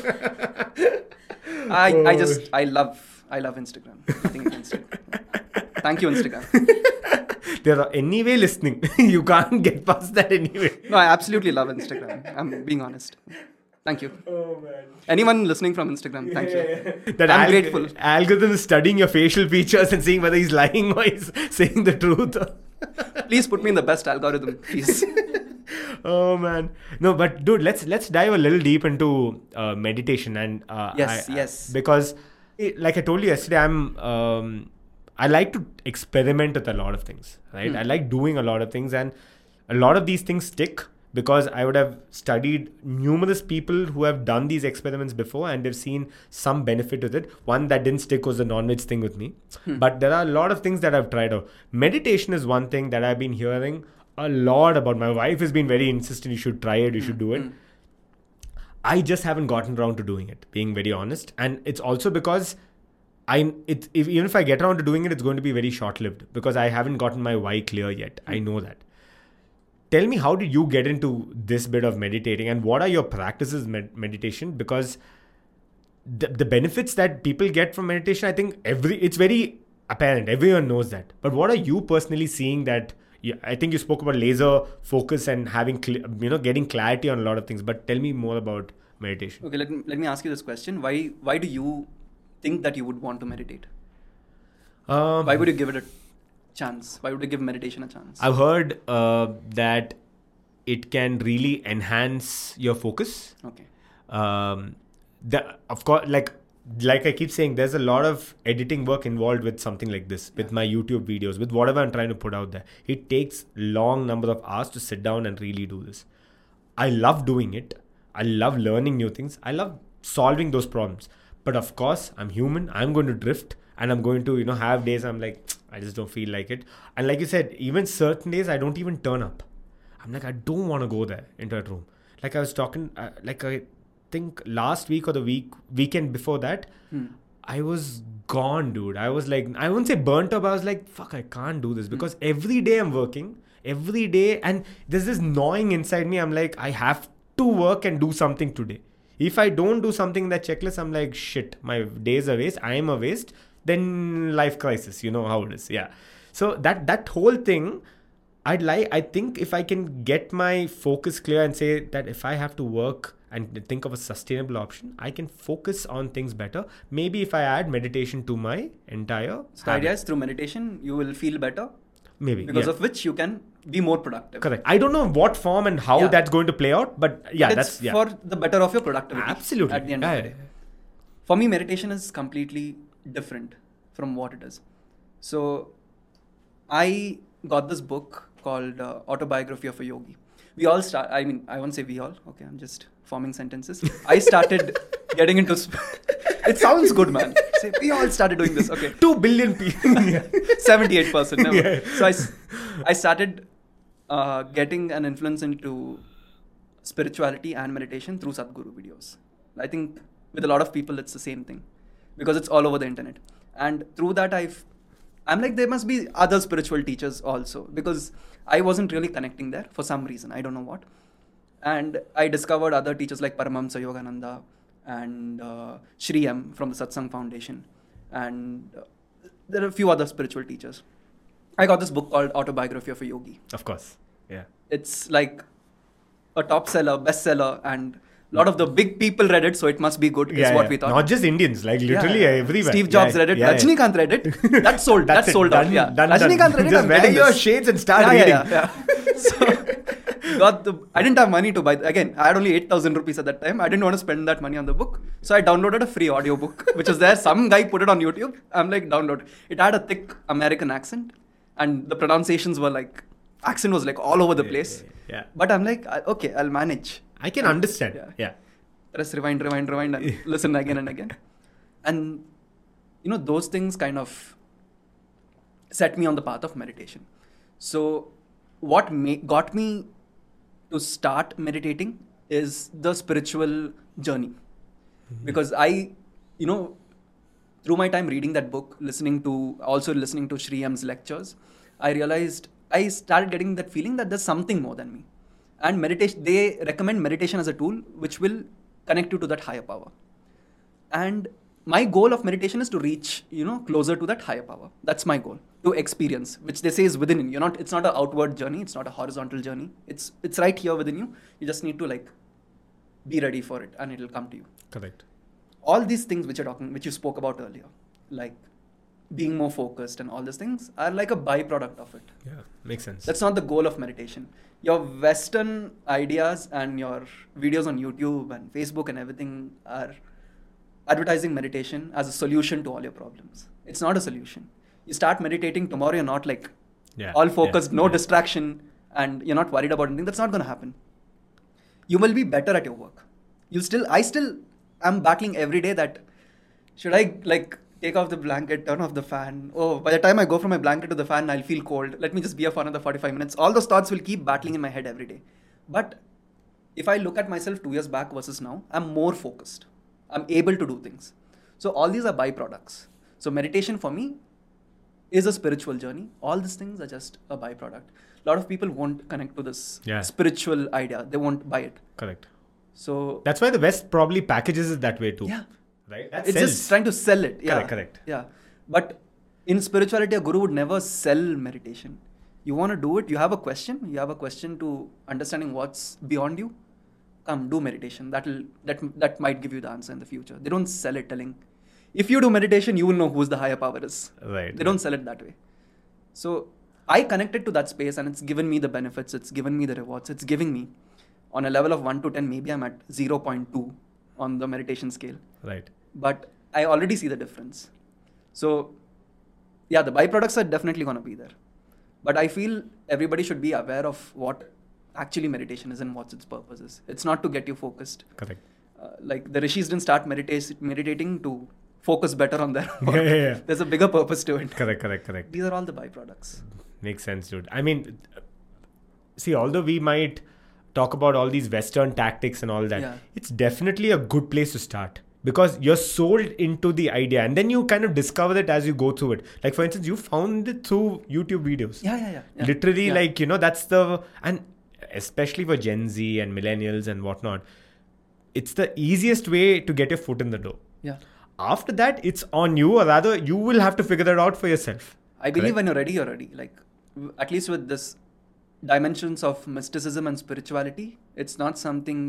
I, I Oh. just, I love, I love Instagram. I think it's Instagram. Thank you, Instagram. They're anyway listening. You can't get past that anyway. No, I absolutely love Instagram. I'm being honest. Thank you. Oh man. Anyone listening from Instagram, thank you. That I'm alg- grateful. Algorithm is studying your facial features and seeing whether he's lying or he's saying the truth. Please put me in the best algorithm, please. Oh man, no, but dude, let's let's dive a little deep into uh, meditation and uh, Yes, I- I- yes. because it, like I told you yesterday, I'm um, I like to experiment with a lot of things, right? Hmm. I like doing a lot of things, and a lot of these things stick because I would have studied numerous people who have done these experiments before and they've seen some benefit with it. One that didn't stick was the non-veg thing with me, Hmm. but there are a lot of things that I've tried out. Meditation is one thing that I've been hearing a lot about. My wife has been very insistent, you should try it, you should do it. Mm. I just haven't gotten around to doing it, being very honest. And it's also because I, it, if, even if I get around to doing it, it's going to be very short-lived because I haven't gotten my why clear yet. I know that. Tell me, how did you get into this bit of meditating and what are your practices med- meditation? Because the, the benefits that people get from meditation, I think every it's very apparent. Everyone knows that. But what are you personally seeing that? You, I think you spoke about laser focus and having, cl- you know, getting clarity on a lot of things. But tell me more about meditation. Okay, let me, let me ask you this question. Why why do you think that you would want to meditate? Um, Why would you give it a chance? Why would you give meditation a chance? I've heard uh, that it can really enhance your focus. Okay. Um, the, of course, like like I keep saying, there's a lot of editing work involved with something like this, with Yeah. my YouTube videos, with whatever I'm trying to put out there. It takes long number of hours to sit down and really do this. I love doing it. I love learning new things. I love solving those problems. But of course, I'm human. I'm going to drift and I'm going to, you know, have days I'm like, I just don't feel like it. And like you said, even certain days I don't even turn up. I'm like, I don't want to go there into that room. Like I was talking, uh, like I think last week or the week weekend before that, Hmm. I was gone, dude. I was like, I wouldn't say burnt up. I was like, fuck, I can't do this because every day I'm working, every day. And there's this gnawing inside me. I'm like, I have to work and do something today. If I don't do something in that checklist, I'm like, shit, my days are waste. I am a waste. Then life crisis, you know how it is. Yeah. So that, that whole thing, I'd like, I think if I can get my focus clear and say that if I have to work and think of a sustainable option, I can focus on things better. Maybe if I add meditation to my entire So the idea is through meditation, you will feel better. Maybe. Because yeah. of which you can be more productive. Correct. I don't know what form and how Yeah. that's going to play out, but yeah, But that's it's yeah. for the better of your productivity. Absolutely. At the end Yeah, of the yeah, day. For me, meditation is completely different from what it is. So I got this book called uh, Autobiography of a Yogi. We all start, I mean, I won't say we all. Okay, I'm just forming sentences. I started getting into, sp- it sounds good, man. Say, we all started doing this. Okay. Two billion people. seventy-eight percent. Never. Yeah. So I, s- I started uh, getting an influence into spirituality and meditation through Sadhguru videos. I think with a lot of people, it's the same thing because it's all over the internet. And through that, I've, I'm like, there must be other spiritual teachers also because I wasn't really connecting there for some reason. I don't know what. And I discovered other teachers like Paramahamsa Yogananda and uh, Shri M from the Satsang Foundation. And uh, there are a few other spiritual teachers. I got this book called Autobiography of a Yogi. Of course. Yeah. It's like a top seller, bestseller, and a lot of the big people read it, so it must be good, is Yeah, what yeah. we thought. Not just Indians, like literally Yeah, yeah. everywhere. Steve Jobs yeah, read it, yeah, yeah. Rajinikanth read it. That's sold, that's, it. sold done, out. Yeah. Done, Rajinikanth done. read it, Just I'm wear getting your this. shades and start yeah, reading. Yeah, yeah, So, got the, I didn't have money to buy, again, I had only eight thousand rupees at that time. I didn't want to spend that money on the book. So I downloaded a free audiobook, which was there. Some guy put it on YouTube. I'm like, download. It had a thick American accent, and the pronunciations were like, accent was like all over the place. Yeah. yeah. But I'm like, I- okay, I'll manage. I can understand. Yeah. Yeah. Press rewind, rewind, rewind, and listen again and again. And, you know, those things kind of set me on the path of meditation. So, what ma- got me to start meditating is the spiritual journey. Mm-hmm. Because I, you know, through my time reading that book, listening to, also listening to Shri M's lectures, I realized, I started getting that feeling that there's something more than me. And meditation, they recommend meditation as a tool which will connect you to that higher power. And my goal of meditation is to reach, you know, closer to that higher power. That's my goal, to experience, which they say is within you. You're not, it's not an outward journey. It's not a horizontal journey. It's, it's right here within you. You just need to like be ready for it and it'll come to you. Correct. All these things which you're talking, which you spoke about earlier, like being more focused and all these things are like a byproduct of it. Yeah, makes sense. That's not the goal of meditation. Your Western ideas and your videos on YouTube and Facebook and everything are advertising meditation as a solution to all your problems. It's not a solution. You start meditating tomorrow, you're not like yeah. all focused, yeah. no yeah. distraction, and you're not worried about anything. That's not going to happen. You will be better at your work. You still, I still am battling every day that should I like take off the blanket, turn off the fan. Oh, by the time I go from my blanket to the fan, I'll feel cold. Let me just be here for another forty-five minutes. All those thoughts will keep battling in my head every day. But if I look at myself two years back versus now, I'm more focused. I'm able to do things. So all these are byproducts. So meditation for me is a spiritual journey. All these things are just a byproduct. A lot of people won't connect to this yeah. spiritual idea. They won't buy it. Correct. So that's why the West probably packages it that way too. Yeah. Right? That it's sells. just trying to sell it. Yeah. Correct, correct. Yeah. But in spirituality, a guru would never sell meditation. You want to do it, you have a question, you have a question to understanding what's beyond you, come do meditation. That'll that that might give you the answer in the future. They don't sell it telling, if you do meditation, you will know who's the higher power is. Right. They don't sell it that way. So I connected to that space and it's given me the benefits, it's given me the rewards, it's giving me on a level of one to ten, maybe I'm at zero point two on the meditation scale. Right. But I already see the difference. So yeah, the byproducts are definitely going to be there. But I feel everybody should be aware of what actually meditation is and what its purpose is. It's not to get you focused. Correct. Uh, like the rishis didn't start medita- meditating to focus better on their work. Yeah, yeah, yeah. There's a bigger purpose to it. Correct, correct, correct. These are all the byproducts. Makes sense, dude. I mean, see, although we might talk about all these Western tactics and all that, Yeah. it's definitely a good place to start. Because you're sold into the idea and then you kind of discover it as you go through it. Like, for instance, you found it through YouTube videos. Yeah, yeah, yeah. yeah. Literally, yeah. like, you know, that's the... And especially for Gen Z and millennials and whatnot, it's the easiest way to get your foot in the door. Yeah. After that, it's on you, or rather, you will have to figure that out for yourself. I believe Correct? when you're ready, you're ready. Like, w- at least with this dimensions of mysticism and spirituality, it's not something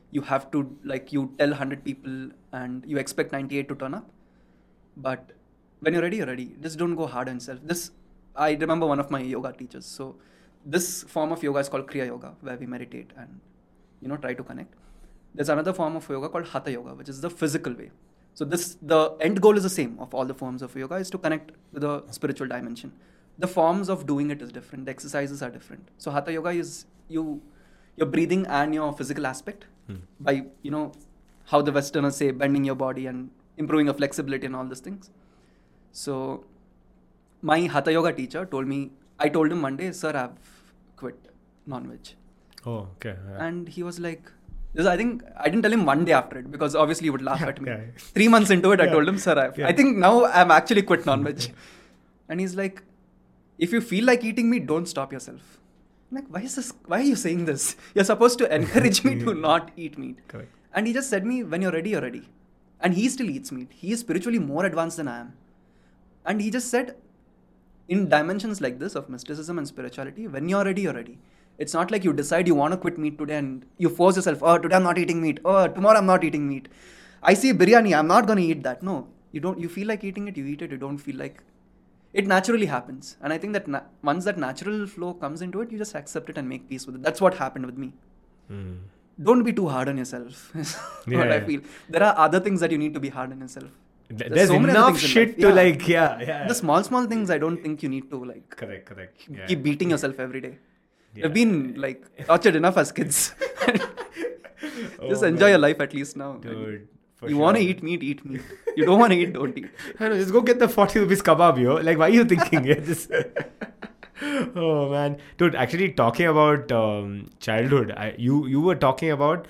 you have to, like, you tell one hundred people and you expect ninety-eight to turn up. But when you're ready, you're ready. Just don't go hard on yourself. This, I remember one of my yoga teachers. So this form of yoga is called Kriya Yoga, where we meditate and, you know, try to connect. There's another form of yoga called Hatha Yoga, which is the physical way. So this, the end goal is the same of all the forms of yoga, is to connect with the spiritual dimension. The forms of doing it is different. The exercises are different. So Hatha Yoga is you, your breathing and your physical aspect hmm. by, you know, how the Westerners say, bending your body and improving your flexibility and all these things. So my Hatha Yoga teacher told me, I told him one day, sir, I've quit non-veg. Oh, okay. Yeah. And he was like, this, I think, I didn't tell him one day after it because obviously he would laugh yeah, at me. Yeah. Three months into it, yeah. I told him, sir, I've, yeah. I think now I'm actually quit non-veg. And he's like, if you feel like eating meat, don't stop yourself. I'm like, why is this? Why are you saying this? You're supposed to encourage me to not eat meat. Correct. And he just said me, when you're ready, you're ready. And he still eats meat. He is spiritually more advanced than I am. And he just said, in dimensions like this of mysticism and spirituality, when you're ready, you're ready. It's not like you decide you want to quit meat today and you force yourself, oh, today I'm not eating meat. Oh, tomorrow I'm not eating meat. I see biryani, I'm not going to eat that. No, you don't. You feel like eating it, you eat it. You don't feel like... It naturally happens. And I think that na- once that natural flow comes into it, you just accept it and make peace with it. That's what happened with me. Mm. Don't be too hard on yourself. That's yeah, what yeah. I feel. There are other things that you need to be hard on yourself. There's, There's so enough shit to yeah. like, yeah, yeah. The small, small things I don't think you need to like... Correct, correct. Yeah. Keep beating yourself every day. Yeah. We've been like tortured enough as kids. Just oh, enjoy man. your life at least now. Dude. You sure. want to eat meat, eat meat. You don't want to eat, don't eat. I know, just go get the forty rupees kebab, yo. Like, why are you thinking? yeah, just oh, man. Dude, actually talking about um, childhood, I, you, you were talking about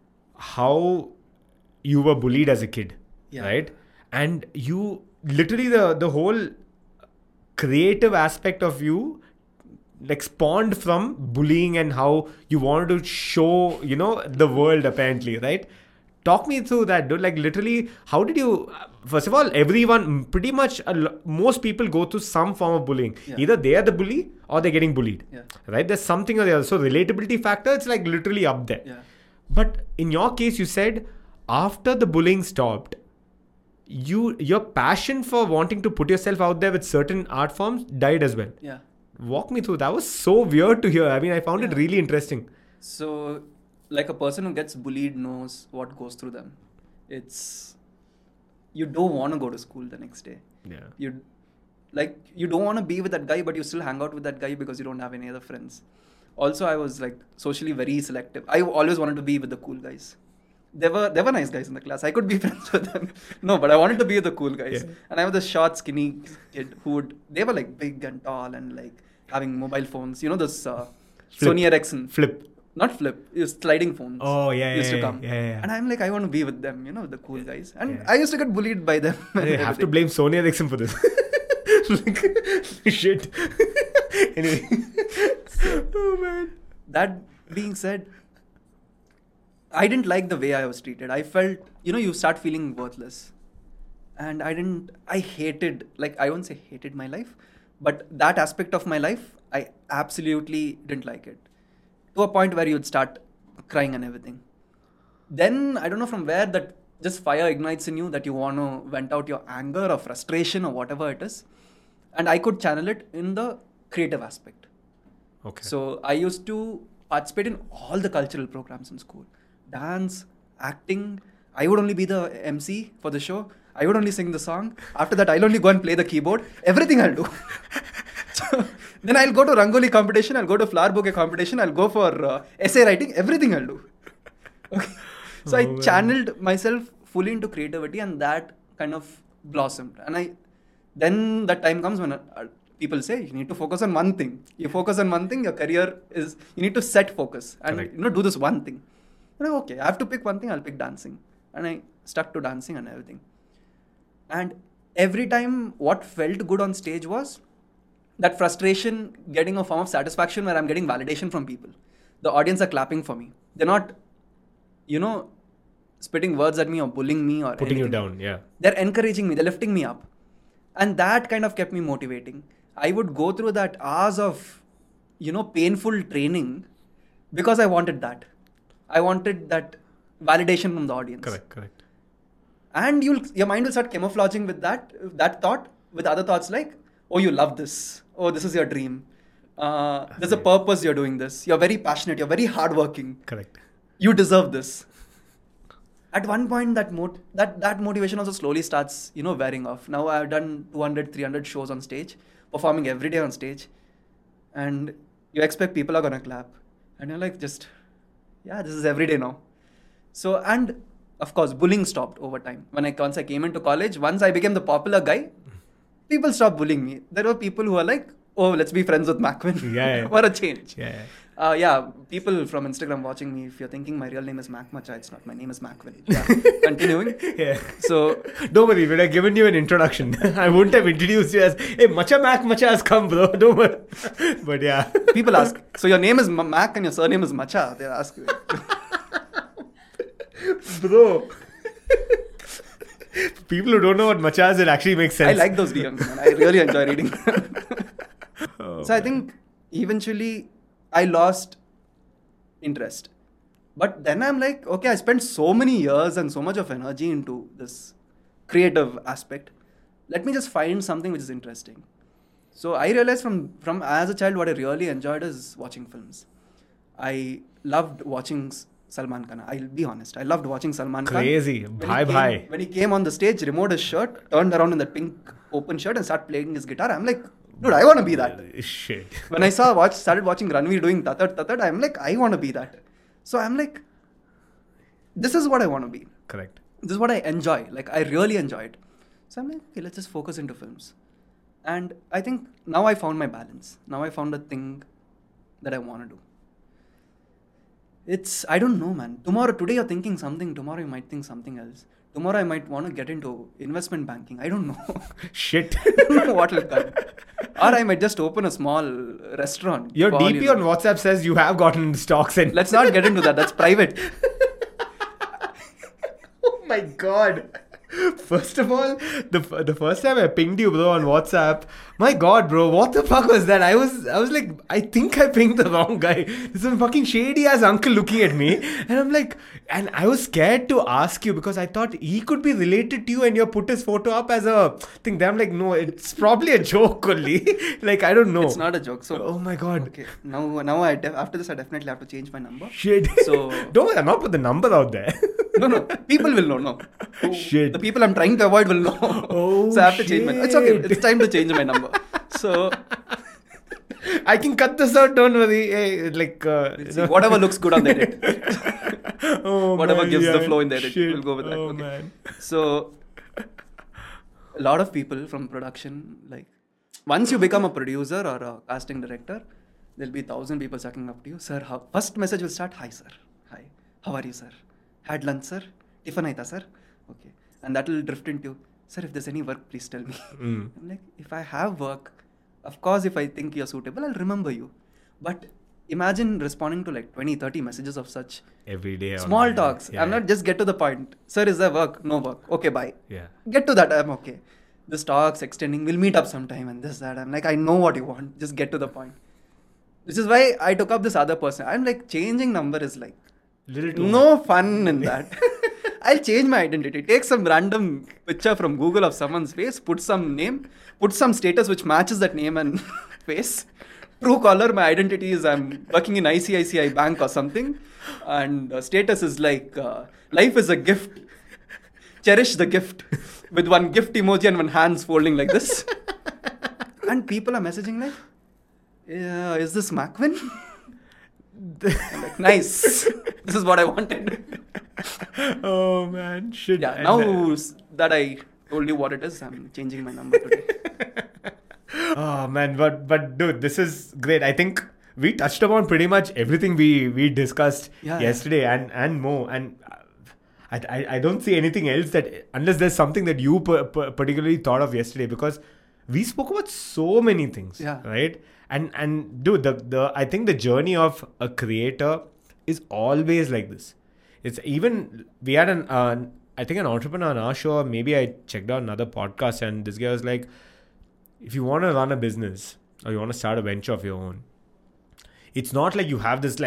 how you were bullied as a kid, yeah. right? And you, literally the, the whole creative aspect of you like spawned from bullying and how you wanted to show, you know, the world apparently, right? Talk me through that, dude. Like literally, how did you, first of all, everyone, pretty much a, most people go through some form of bullying. Yeah. Either they are the bully or they're getting bullied, yeah. right? There's something or the other. So relatability factor, it's like literally up there. Yeah. But in your case, you said after the bullying stopped, you your passion for wanting to put yourself out there with certain art forms died as well. Yeah. Walk me through. That was so weird to hear. I mean, I found yeah. it really interesting. So, like a person who gets bullied knows what goes through them. It's, you don't want to go to school the next day. Yeah. You, like, you don't want to be with that guy, but you still hang out with that guy because you don't have any other friends. Also, I was like socially very selective. I always wanted to be with the cool guys. They were they were nice guys in the class. I could be friends with them. No, but I wanted to be with the cool guys. Yeah. And I was the short, skinny kid who would, they were like big and tall and like having mobile phones. You know, this uh, Sony Ericsson. Flip. Not flip, it was sliding phones. Oh, yeah, used yeah, to come. Yeah, yeah. And I'm like, I want to be with them, you know, the cool guys. And yeah. I used to get bullied by them. I have to blame Sony Ericsson for this. like, shit. Anyway. Oh, man. That being said, I didn't like the way I was treated. I felt, you know, you start feeling worthless. And I didn't, I hated, like, I won't say hated my life, but that aspect of my life, I absolutely didn't like it. To a point where you'd start crying and everything. Then, I don't know from where that just fire ignites in you that you want to vent out your anger or frustration or whatever it is. And I could channel it in the creative aspect. Okay. So, I used to participate in all the cultural programs in school. Dance, acting. I would only be the M C for the show. I would only sing the song. After that, I'll only go and play the keyboard. Everything I'll do. So, then I'll go to Rangoli competition. I'll go to flower bouquet competition. I'll go for uh, essay writing. Everything I'll do. Okay. So oh, I man. channeled myself fully into creativity, and that kind of blossomed. And I, then that time comes when uh, people say you need to focus on one thing. You focus on one thing, your career is, you need to set focus and Correct. you know do this one thing. And I, okay, I have to pick one thing. I'll pick dancing, and I stuck to dancing and everything. And every time, what felt good on stage was that frustration getting a form of satisfaction where I'm getting validation from people. The audience are clapping for me. They're not, you know, spitting words at me or bullying me or putting anything. you down, yeah. They're encouraging me. They're lifting me up. And that kind of kept me motivating. I would go through that hours of, you know, painful training because I wanted that. I wanted that validation from the audience. Correct, correct. And you'll your mind will start camouflaging with that that thought with other thoughts like, oh, you love this. Oh, this is your dream. Uh, there's a purpose you're doing this. You're very passionate. You're very hardworking. Correct. You deserve this. At one point, that mot- that that motivation also slowly starts, you know, wearing off. Now I've done two hundred, three hundred shows on stage, performing every day on stage, and you expect people are gonna clap, and you're like, just, yeah, this is every day now. So, and of course, bullying stopped over time. When I once I came into college, once I became the popular guy, people stopped bullying me. There were people who are like, oh, let's be friends with Macwin. Yeah, yeah. What a change. Yeah, yeah. Uh, yeah, people from Instagram watching me, if you're thinking my real name is Mac Macha, it's not. My name is Macwin. Yeah. Continuing. Yeah. So, don't worry, when I given you an introduction, I wouldn't have introduced you as, hey, Macha Mac Macha has come, bro. Don't worry. But yeah. people ask, so your name is M- Mac and your surname is Macha. They ask you. Bro. People who don't know what Macha is, it actually makes sense. I like those D Ms, man. I really enjoy reading them. Oh, so, I think eventually I lost interest. But then I'm like, okay, I spent so many years and so much of energy into this creative aspect. Let me just find something which is interesting. So I realized from, from as a child, what I really enjoyed is watching films. I loved watching S- Salman Khan. I'll be honest. I loved watching Salman Khan. Crazy. When Bhai he came- bhai. When he came on the stage, removed his shirt, turned around in that pink open shirt and started playing his guitar. I'm like, dude, I want to be that. Shit. When I saw watch started watching Ranveer doing tatat tatat, I'm like, I want to be that. So I'm like, this is what I want to be. Correct. This is what I enjoy. Like I really enjoy it. So I'm like, okay, let's just focus into films. And I think now I found my balance. Now I found a thing that I want to do. It's, I don't know, man. Tomorrow, today you're thinking something. Tomorrow you might think something else. Tomorrow I might want to get into investment banking. I don't know. Shit. I don't know what will come. Or I might just open a small restaurant. Your for all D P you on know. WhatsApp says you have gotten into stocks and... Let's not get into that. That's private. Oh my god. First of all, the the first time I pinged you, bro, on WhatsApp, my god, bro, what the fuck was that? I was I was like, I think I pinged the wrong guy. There's some fucking shady ass uncle looking at me, and I'm like, and I was scared to ask you because I thought he could be related to you, and you put his photo up as a thing. Then I'm like, no, it's probably a joke only. Like I don't know. It's not a joke. So Oh my god. okay, now now I def- after this I definitely have to change my number. Shit. So don't worry, I'm not put the number out there. no, no, people will know. No, Who- Shit. The people I'm trying to avoid will know. Oh, so I have to change my. It's okay. shit. It's time to change my number. So I can cut this out. Don't worry. Hey, like uh, you see, know. whatever looks good on the edit. Oh, Whatever man, gives the yeah. flow in the edit, Shit. we'll go with that. Oh Okay. man. So a lot of people from production, like once you become a producer or a casting director, there'll be thousand people sucking up to you. Sir, how, first message will start, hi sir. Hi. How are you, sir? Had lunch, sir? Tiffin aita, sir? Okay. And that will drift into, sir, if there's any work, please tell me. Mm. I'm like, if I have work, of course, if I think you're suitable, I'll remember you. But imagine responding to like twenty, thirty messages of such Every day. small online. talks. Yeah, I'm yeah. not just get to the point. Sir, is there work? No work. Okay, bye. Yeah. Get to that. I'm okay. This talks extending. We'll meet up sometime and this, that. I'm like, I know what you want. Just get to the point. Which is why I took up this other person. I'm like, changing number is like, Little too no fun in that. I'll change my identity. Take some random picture from Google of someone's face, put some name, put some status which matches that name and face. True caller, my identity is I'm working in I C I C I Bank or something. And uh, status is like, uh, life is a gift. Cherish the gift. With one gift emoji and one hands folding like this. And people are messaging like, yeah, is this Macwin? I'm like, nice. This is what I wanted. Oh man, shit. Yeah, And, now uh, s- that I told you what it is, I'm changing my number today. oh man, but but dude, this is great. I think we touched upon pretty much everything we we discussed Yeah, yesterday and and more. And uh, I, I I don't see anything else that unless there's something that you per, per, particularly thought of yesterday, because we spoke about so many things. Yeah. Right. And and dude, the the I think the journey of a creator is always like this. It's even we had an uh, I think an entrepreneur on our show. Maybe I checked out another podcast, and this guy was like, if you want to run a business or you want to start a venture of your own, it's not like you have this like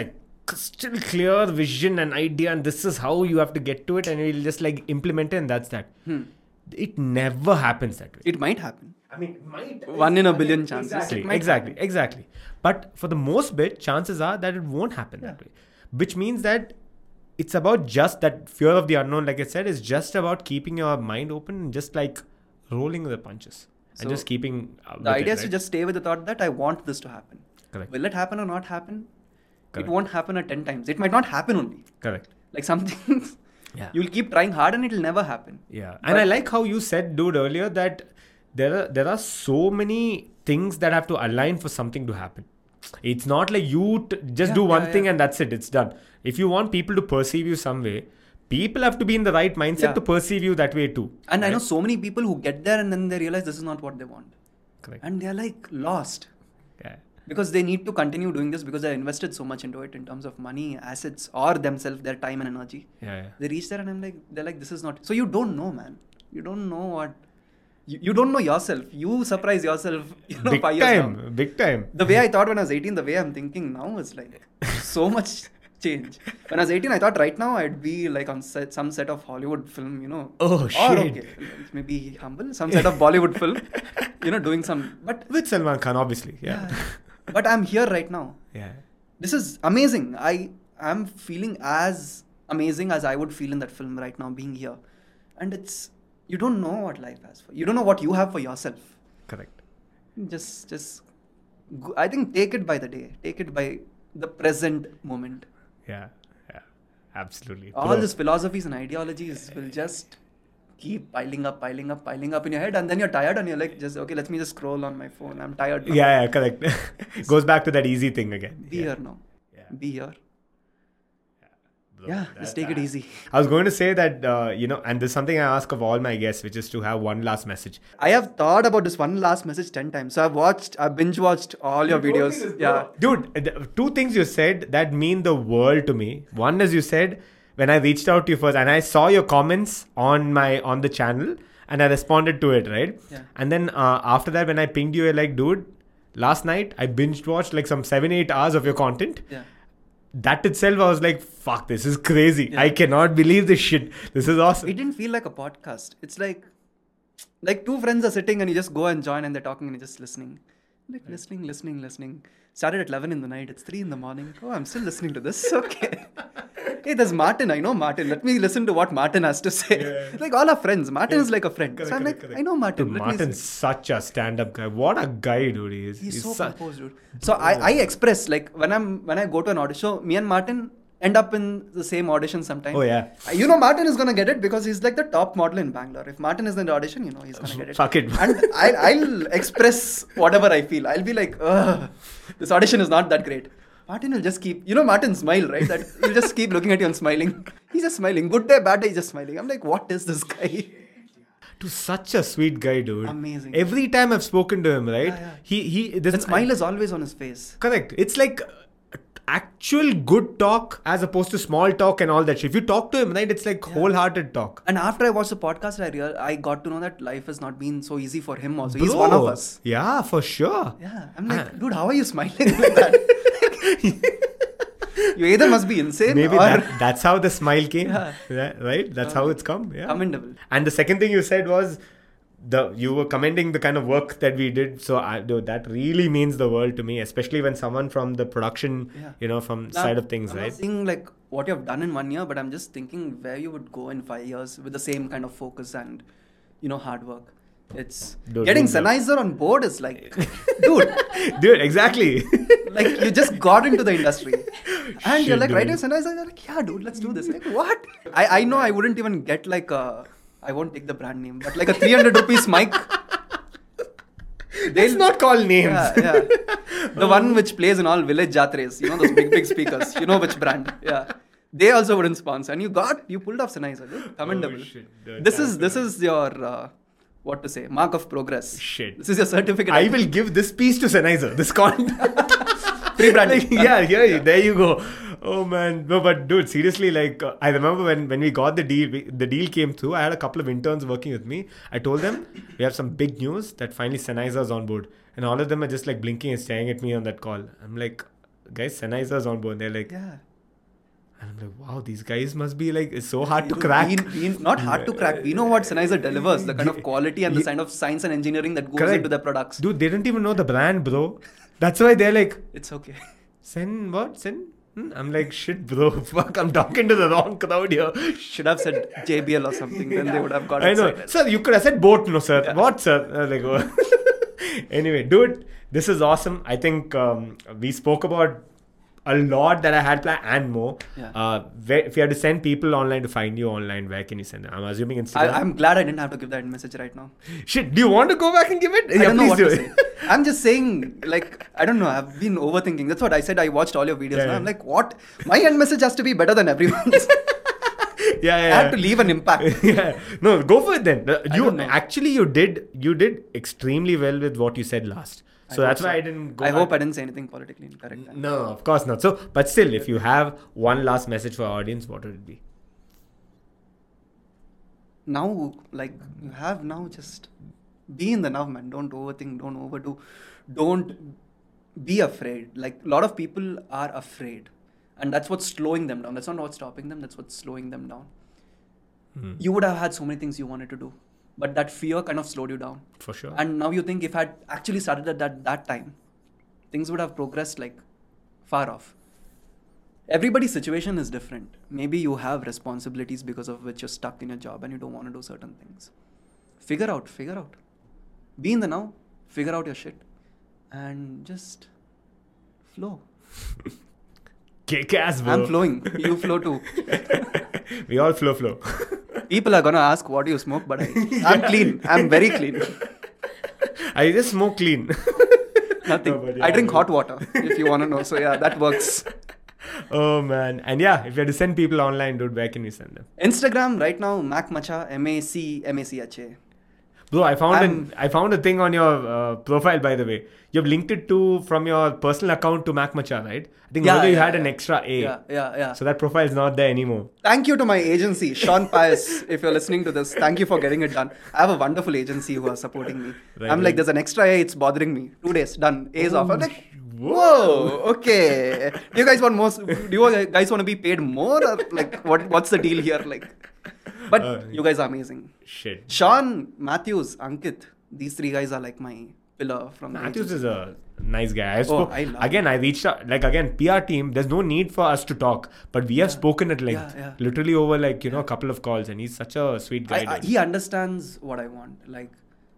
crystal clear vision and idea, and this is how you have to get to it, and you'll just like implement it, and that's that. Hmm. It never happens that way. It might happen. I mean, it might. One in a billion chances. Exactly, It might exactly, happen. exactly. But for the most bit, chances are that it won't happen that way. Which means that it's about just that fear of the unknown, like I said, is just about keeping your mind open and just like rolling the punches. And So, just keeping... Uh, The with idea it, is to right? just stay with the thought that I want this to happen. Correct. Will it happen or not happen? Correct. It won't happen at ten times. It might not happen only. Correct. Like some things, Yeah. you'll keep trying hard and it'll never happen. Yeah. And I like how you said, dude, earlier that there are there are so many things that have to align for something to happen. It's not like you t- just Yeah, do one yeah, thing yeah. and that's it. It's done. If you want people to perceive you some way, people have to be in the right mindset Yeah. to perceive you that way too. And I know right? so many people who get there and then they realize this is not what they want. Correct. And they're like lost. Yeah. Because they need to continue doing this because they invested so much into it in terms of money, assets, or themselves, their time and energy. Yeah. yeah. They reach there and I'm like, they're like, this is not. So you don't know, man. You don't know what. You, you don't know yourself. You surprise yourself. You know, Big five years time. down. Big time. The way I thought when I was eighteen, the way I'm thinking now is like so much change. When I was eighteen, I thought right now I'd be like on set, some set of Hollywood film, you know. Oh, or, shit. okay, maybe humble, some set of Bollywood film, you know, doing some. But With Salman Khan, obviously. Yeah. yeah. But I'm here right now. Yeah. This is amazing. I am feeling as amazing as I would feel in that film right now, being here. And it's, you don't know what life has for you. You don't know what you have for yourself. Correct. Just, just, go, I think take it by the day. Take it by the present moment. Yeah. Yeah. Absolutely. All Bro. these philosophies and ideologies will just keep piling up, piling up, piling up in your head. And then you're tired and you're like, just, okay, let me just scroll on my phone. I'm tired now. Yeah, yeah, correct. Goes back to that easy thing again. Be yeah. here now. Yeah. Be here. Bro, Yeah, that- just take it that- easy. I was going to say that, uh, you know, and there's something I ask of all my guests, which is to have one last message. I have thought about this one last message ten times. So I've watched, I've binge watched all your videos. Yeah. Dude, the two things you said that mean the world to me. One is you said, when I reached out to you first and I saw your comments on my, on the channel and I responded to it, right? Yeah. And then uh, after that, when I pinged you, you're like, dude, last night I binge watched like some seven, eight hours of your content. Yeah. That itself, I was like, fuck, this is crazy. Yeah. I cannot believe this shit. This is awesome. It didn't feel like a podcast. It's like, like two friends are sitting and you just go and join and they're talking and you're just listening. Like listening, listening, listening. Started at eleven in the night. It's three in the morning. Oh, I'm still listening to this. Okay. Hey, there's Martin. I know Martin. Let me listen to what Martin has to say. Yeah. Like all our friends. Martin is like a friend. Correct, so I'm correct, like, correct. I know Martin. Dude, Let me Martin's see. such a stand-up guy. What a guy, dude, he is. He's, so su- composed, dude. So I, I express like when I'm when I go to an audition. So me and Martin end up in the same audition sometime. Oh, yeah. Uh, You know Martin is gonna get it because he's like the top model in Bangalore. If Martin is in the audition, you know he's gonna get it. Fuck it. And I, I'll express whatever I feel. I'll be like, ugh, this audition is not that great. Martin will just keep, you know, Martin smile, right? That he'll just keep looking at you and smiling. He's just smiling. Good day, bad day, he's just smiling. I'm like, what is this guy? To such a sweet guy, dude. Amazing. Every time I've spoken to him, right? Yeah, yeah. He he. There's That smile is always on his face. correct. It's like actual good talk as opposed to small talk and all that shit. If you talk to him, right, it's like wholehearted talk. And after I watched the podcast, I real I got to know that life has not been so easy for him also. He's one of Bro, us. Yeah, for sure. Yeah. I'm like, Ah. dude, how are you smiling like that? You either must be insane Maybe or that, that's how the smile came. Yeah. Yeah, right? That's how it's come. Yeah. commendable. And the second thing you said was the you were commending the kind of work that we did. So I, dude, that really means the world to me, especially when someone from the production, Yeah. you know, from Now, side of things, I'm right? not seeing like what you have done in one year, but I'm just thinking where you would go in five years with the same kind of focus and, you know, hard work. It's Dude, getting dude, Sennheiser on board is like, dude, Dude, exactly. like you just got into the industry and you're Shit, like dude. writing Sennheiser. You're like, yeah, dude, let's do this. Like, what? I, I know I wouldn't even get like a, I won't take the brand name, but like a three hundred rupees mic. Let's not call names. Yeah, yeah. The one which plays in all village jatres, you know, those big, big speakers. You know which brand. Yeah. They also wouldn't sponsor. And you got, you pulled off Sennheiser. Dude. Commendable. Oh, shit, dude. This Thanks, is, this man. is your, uh, what to say, mark of progress. Shit. This is your certificate. I will give this piece to Sennheiser. This con. Free branding. yeah, yeah, there you go. Oh man, no, but dude, seriously, like uh, I remember when when we got the deal, we, the deal came through. I had a couple of interns working with me. I told them we have some big news that finally Sennheiser is on board, and all of them are just like blinking and staring at me on that call. I'm like, guys, Sennheiser is on board. They're like, Yeah. And I'm like, wow, these guys must be like, it's so hard to crack. We, we, not hard to crack. We know what Sennheiser delivers, the kind of quality and the kind of science and engineering that goes Correct. into their products. Dude, they don't even know the brand, bro. That's why they're like, it's okay. Sen what? Sen? Hmm? I'm like, shit, bro. Fuck, I'm talking to the wrong crowd here. Should have said J B L or something. Then they would have got I excited. know. Sir, you could have said boat, no, sir. Yeah. What, sir? I was like, oh. Anyway, dude, this is awesome. I think um, we spoke about a lot that I had planned and more. Yeah. Uh, where, if you had to send people online to find you online, where can you send them? I'm assuming Instagram. I, I'm glad I didn't have to give that message right now. Shit, do you want to go back and give it? I Yeah, don't know please what do to it. say. I'm just saying, like, I don't know. I've been overthinking. That's what I said. I watched all your videos. Yeah, now. yeah. I'm like, what? My end message has to be better than everyone's. Yeah, yeah, I have yeah. to leave an impact. Yeah, no, go for it then. Uh, I You don't know. actually you did you did extremely well with what you said last. I So hope that's so. why I didn't go. I back. hope I didn't say anything politically incorrect. No, of course not. So, but still, if you have one last message for our audience, what would it be? Now, like, you have now, just be in the now, man. Don't overthink. Don't overdo. Don't be afraid. Like, a lot of people are afraid. And that's what's slowing them down. That's not what's stopping them. That's what's slowing them down. Hmm. You would have had so many things you wanted to do. But that fear kind of slowed you down. For sure. And now you think if I had actually started at that, that time, things would have progressed like far off. Everybody's situation is different. Maybe you have responsibilities because of which you're stuck in your job and you don't want to do certain things. Figure out, figure out. Be in the now, figure out your shit, and just flow. Kick ass, bro. I'm flowing. You flow too. We all flow, flow. People are gonna ask what do you smoke, but I, I'm clean. I'm very clean. I just smoke clean. Nothing. No, but yeah, I drink but- hot water if you want to know. So yeah, that works. Oh man, and yeah, if you had to send people online, dude, where can you send them? Instagram right now, Mac Macha, M A C M A C H A. Bro, I found I'm- an, I found a thing on your uh, profile, by the way. You've linked it to from your personal account to Mac Macha, right? I think Yeah, earlier you yeah, had an yeah. extra A. Yeah, yeah, yeah. So that profile is not there anymore. Thank you to my agency, Sean Pius. If you're listening to this, thank you for getting it done. I have a wonderful agency who are supporting me. Right, I'm right. like, there's an extra A, it's bothering me. Two days, done. A's off. I'm like, Whoa. whoa, okay. Do you guys want more? Do you guys want to be paid more? Or like, what? What's the deal here? Like, but Uh, you guys are amazing. Shit. Sean, Matthews, Ankit, these three guys are like my pillar from the Matthews agency. is a nice guy. I spoke, I love again, I reached out, like, again, P R team, there's no need for us to talk, but we have spoken at length, Yeah, yeah. literally over, like, you know, a couple of calls, and he's such a sweet guy. I, I, dude. he understands what I want. Like,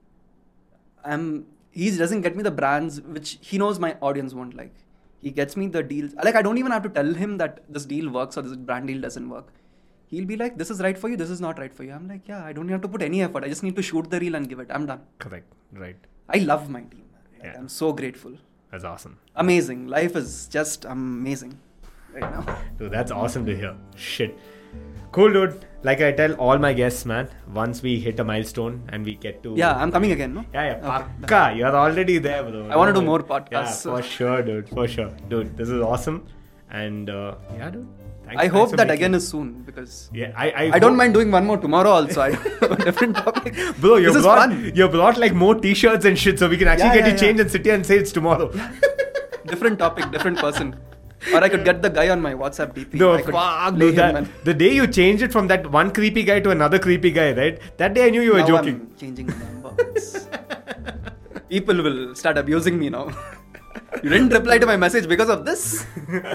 I'm. He doesn't get me the brands which he knows my audience won't like. He gets me the deals. Like, I don't even have to tell him that this deal works or this brand deal doesn't work. He'll be like, this is right for you, this is not right for you. I'm like, yeah, I don't have to put any effort. I just need to shoot the reel and give it. I'm done. Correct, right. I love my team. Like, Yeah. I'm so grateful. That's awesome. Amazing. Life is just amazing right now. Dude, that's awesome to hear. Shit. Cool, dude. Like I tell all my guests, man, once we hit a milestone and we get to... Yeah, I'm coming again, no? Yeah, yeah, Okay, pakka. You're already there, bro. I wanna do No, more Yeah, podcasts, so- for sure, dude. For sure. Dude, this is awesome. And, uh, yeah, dude. Thanks, I thanks hope for that making- again is soon because Yeah, I... I, I don't hope- mind doing one more tomorrow also. I don't have a different topic. Bro, you this is brought, fun. you brought like more t-shirts and shit so we can actually Yeah, get yeah, you yeah. changed and sit here and say it's tomorrow. Different topic, different person. Or I could get the guy on my WhatsApp D P. No, I could fuck, lay dude. him, That, man. the day you changed it from that one creepy guy to another creepy guy, right? That day I knew you were Now joking. I'm changing the numbers. People will start abusing me now. You didn't reply to my message because of this.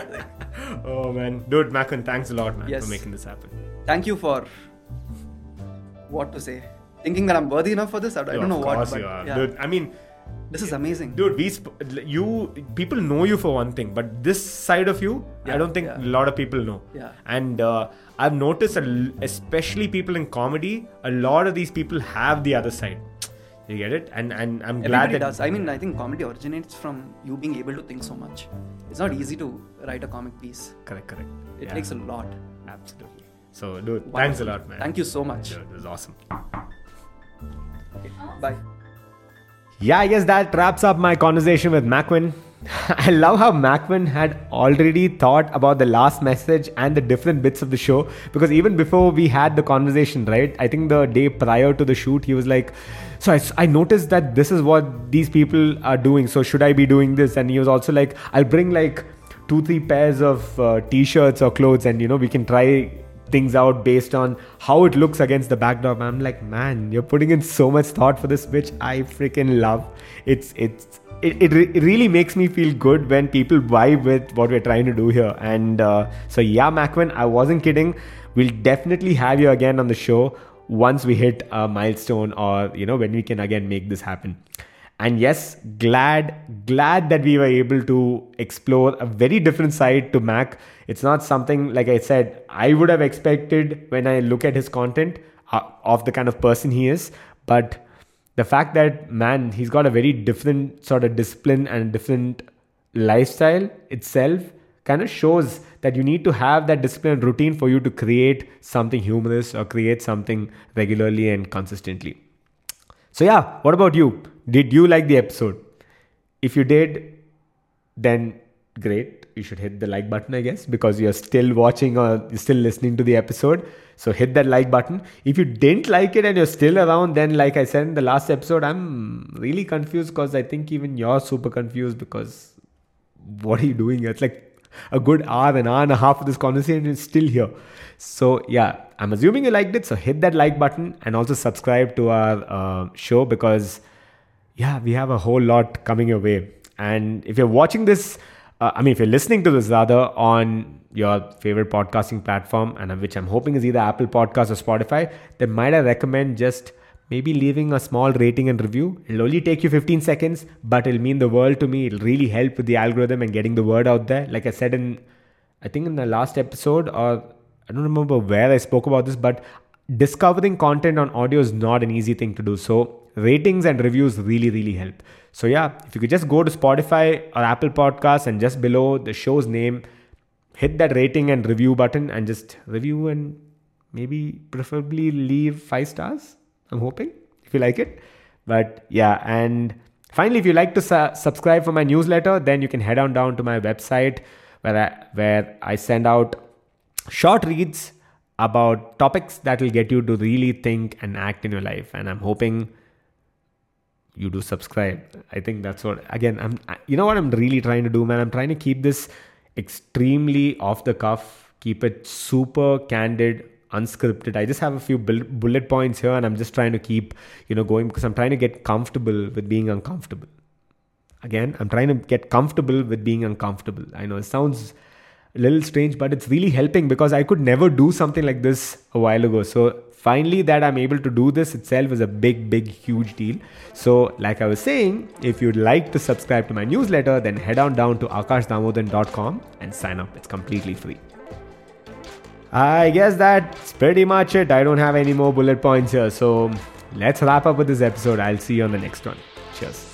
Oh, man. Dude, Macon, thanks a lot, man, Yes. for making this happen. Thank you for what to say. Thinking that I'm worthy enough for this. I Yo, don't know of what. course But you are. yeah. Dude, I mean... This is amazing. Dude, we sp- you people know you for one thing, but this side of you, I Yeah, don't think yeah. a lot of people know. Yeah. And uh, I've noticed, a l- especially people in comedy, a lot of these people have the other side. You get it? And and I'm glad Everybody that does. I mean, I think comedy originates from you being able to think so much. It's not easy to write a comic piece. correct, correct. It Yeah, takes a lot. absolutely. So, dude, thanks a lot, man. Thank you so much. Dude, it was awesome. Okay, bye. Yeah, I guess that wraps up my conversation with Macwin. I love how Macwin had already thought about the last message and the different bits of the show, because even before we had the conversation, right? I think the day prior to the shoot, he was like, so I, I noticed that this is what these people are doing. So should I be doing this? And he was also like, I'll bring like two, three pairs of uh, t-shirts or clothes, and you know, we can try things out based on how it looks against the backdrop. I'm like, man, you're putting in so much thought for this, which I freaking love. It's it's it, it, re- it really makes me feel good when people vibe with what we're trying to do here. And uh, so yeah, Macwin, I wasn't kidding. We'll definitely have you again on the show once we hit a milestone, or you know, when we can again make this happen. And yes, glad, glad that we were able to explore a very different side to Mac. It's not something, like I said, I would have expected when I look at his content uh, of the kind of person he is. But the fact that, man, he's got a very different sort of discipline and different lifestyle itself kind of shows that you need to have that discipline and routine for you to create something humorous or create something regularly and consistently. So yeah, what about you? Did you like the episode? If you did, then great. You should hit the like button, I guess, because you're still watching or you're still listening to the episode. So hit that like button. If you didn't like it and you're still around, then like I said in the last episode, I'm really confused, because I think even you're super confused, because what are you doing here? It's like a good hour, an hour and a half of this conversation is still here. So yeah, I'm assuming you liked it. So hit that like button and also subscribe to our uh, show, because yeah, we have a whole lot coming your way. And if you're watching this, uh, I mean, if you're listening to this rather on your favorite podcasting platform, and which I'm hoping is either Apple Podcasts or Spotify, then might I recommend just maybe leaving a small rating and review. It'll only take you fifteen seconds, but it'll mean the world to me. It'll really help with the algorithm and getting the word out there. Like I said in, I think in the last episode, or I don't remember where I spoke about this, but discovering content on audio is not an easy thing to do. So ratings and reviews really, really help. So yeah, if you could just go to Spotify or Apple Podcasts and just below the show's name, hit that rating and review button and just review, and maybe preferably leave five stars. I'm hoping, if you like it. But yeah, and finally, if you like to su- subscribe for my newsletter, then you can head on down to my website where I, where I send out short reads about topics that will get you to really think and act in your life. And I'm hoping you do subscribe. I think that's what, again, I'm, you know what I'm really trying to do, man? I'm trying to keep this extremely off the cuff, keep it super candid, unscripted. I just have a few bullet points here, and I'm just trying to keep, you know, going, because I'm trying to get comfortable with being uncomfortable. Again, I'm trying to get comfortable with being uncomfortable. I know it sounds a little strange, but it's really helping, because I could never do something like this a while ago. So finally that I'm able to do this itself is a big, big, huge deal. So like I was saying, if you'd like to subscribe to my newsletter, then head on down to akash damodaran dot com and sign up. It's completely free. I guess that's pretty much it. I don't have any more bullet points here. So let's wrap up with this episode. I'll see you on the next one. Cheers.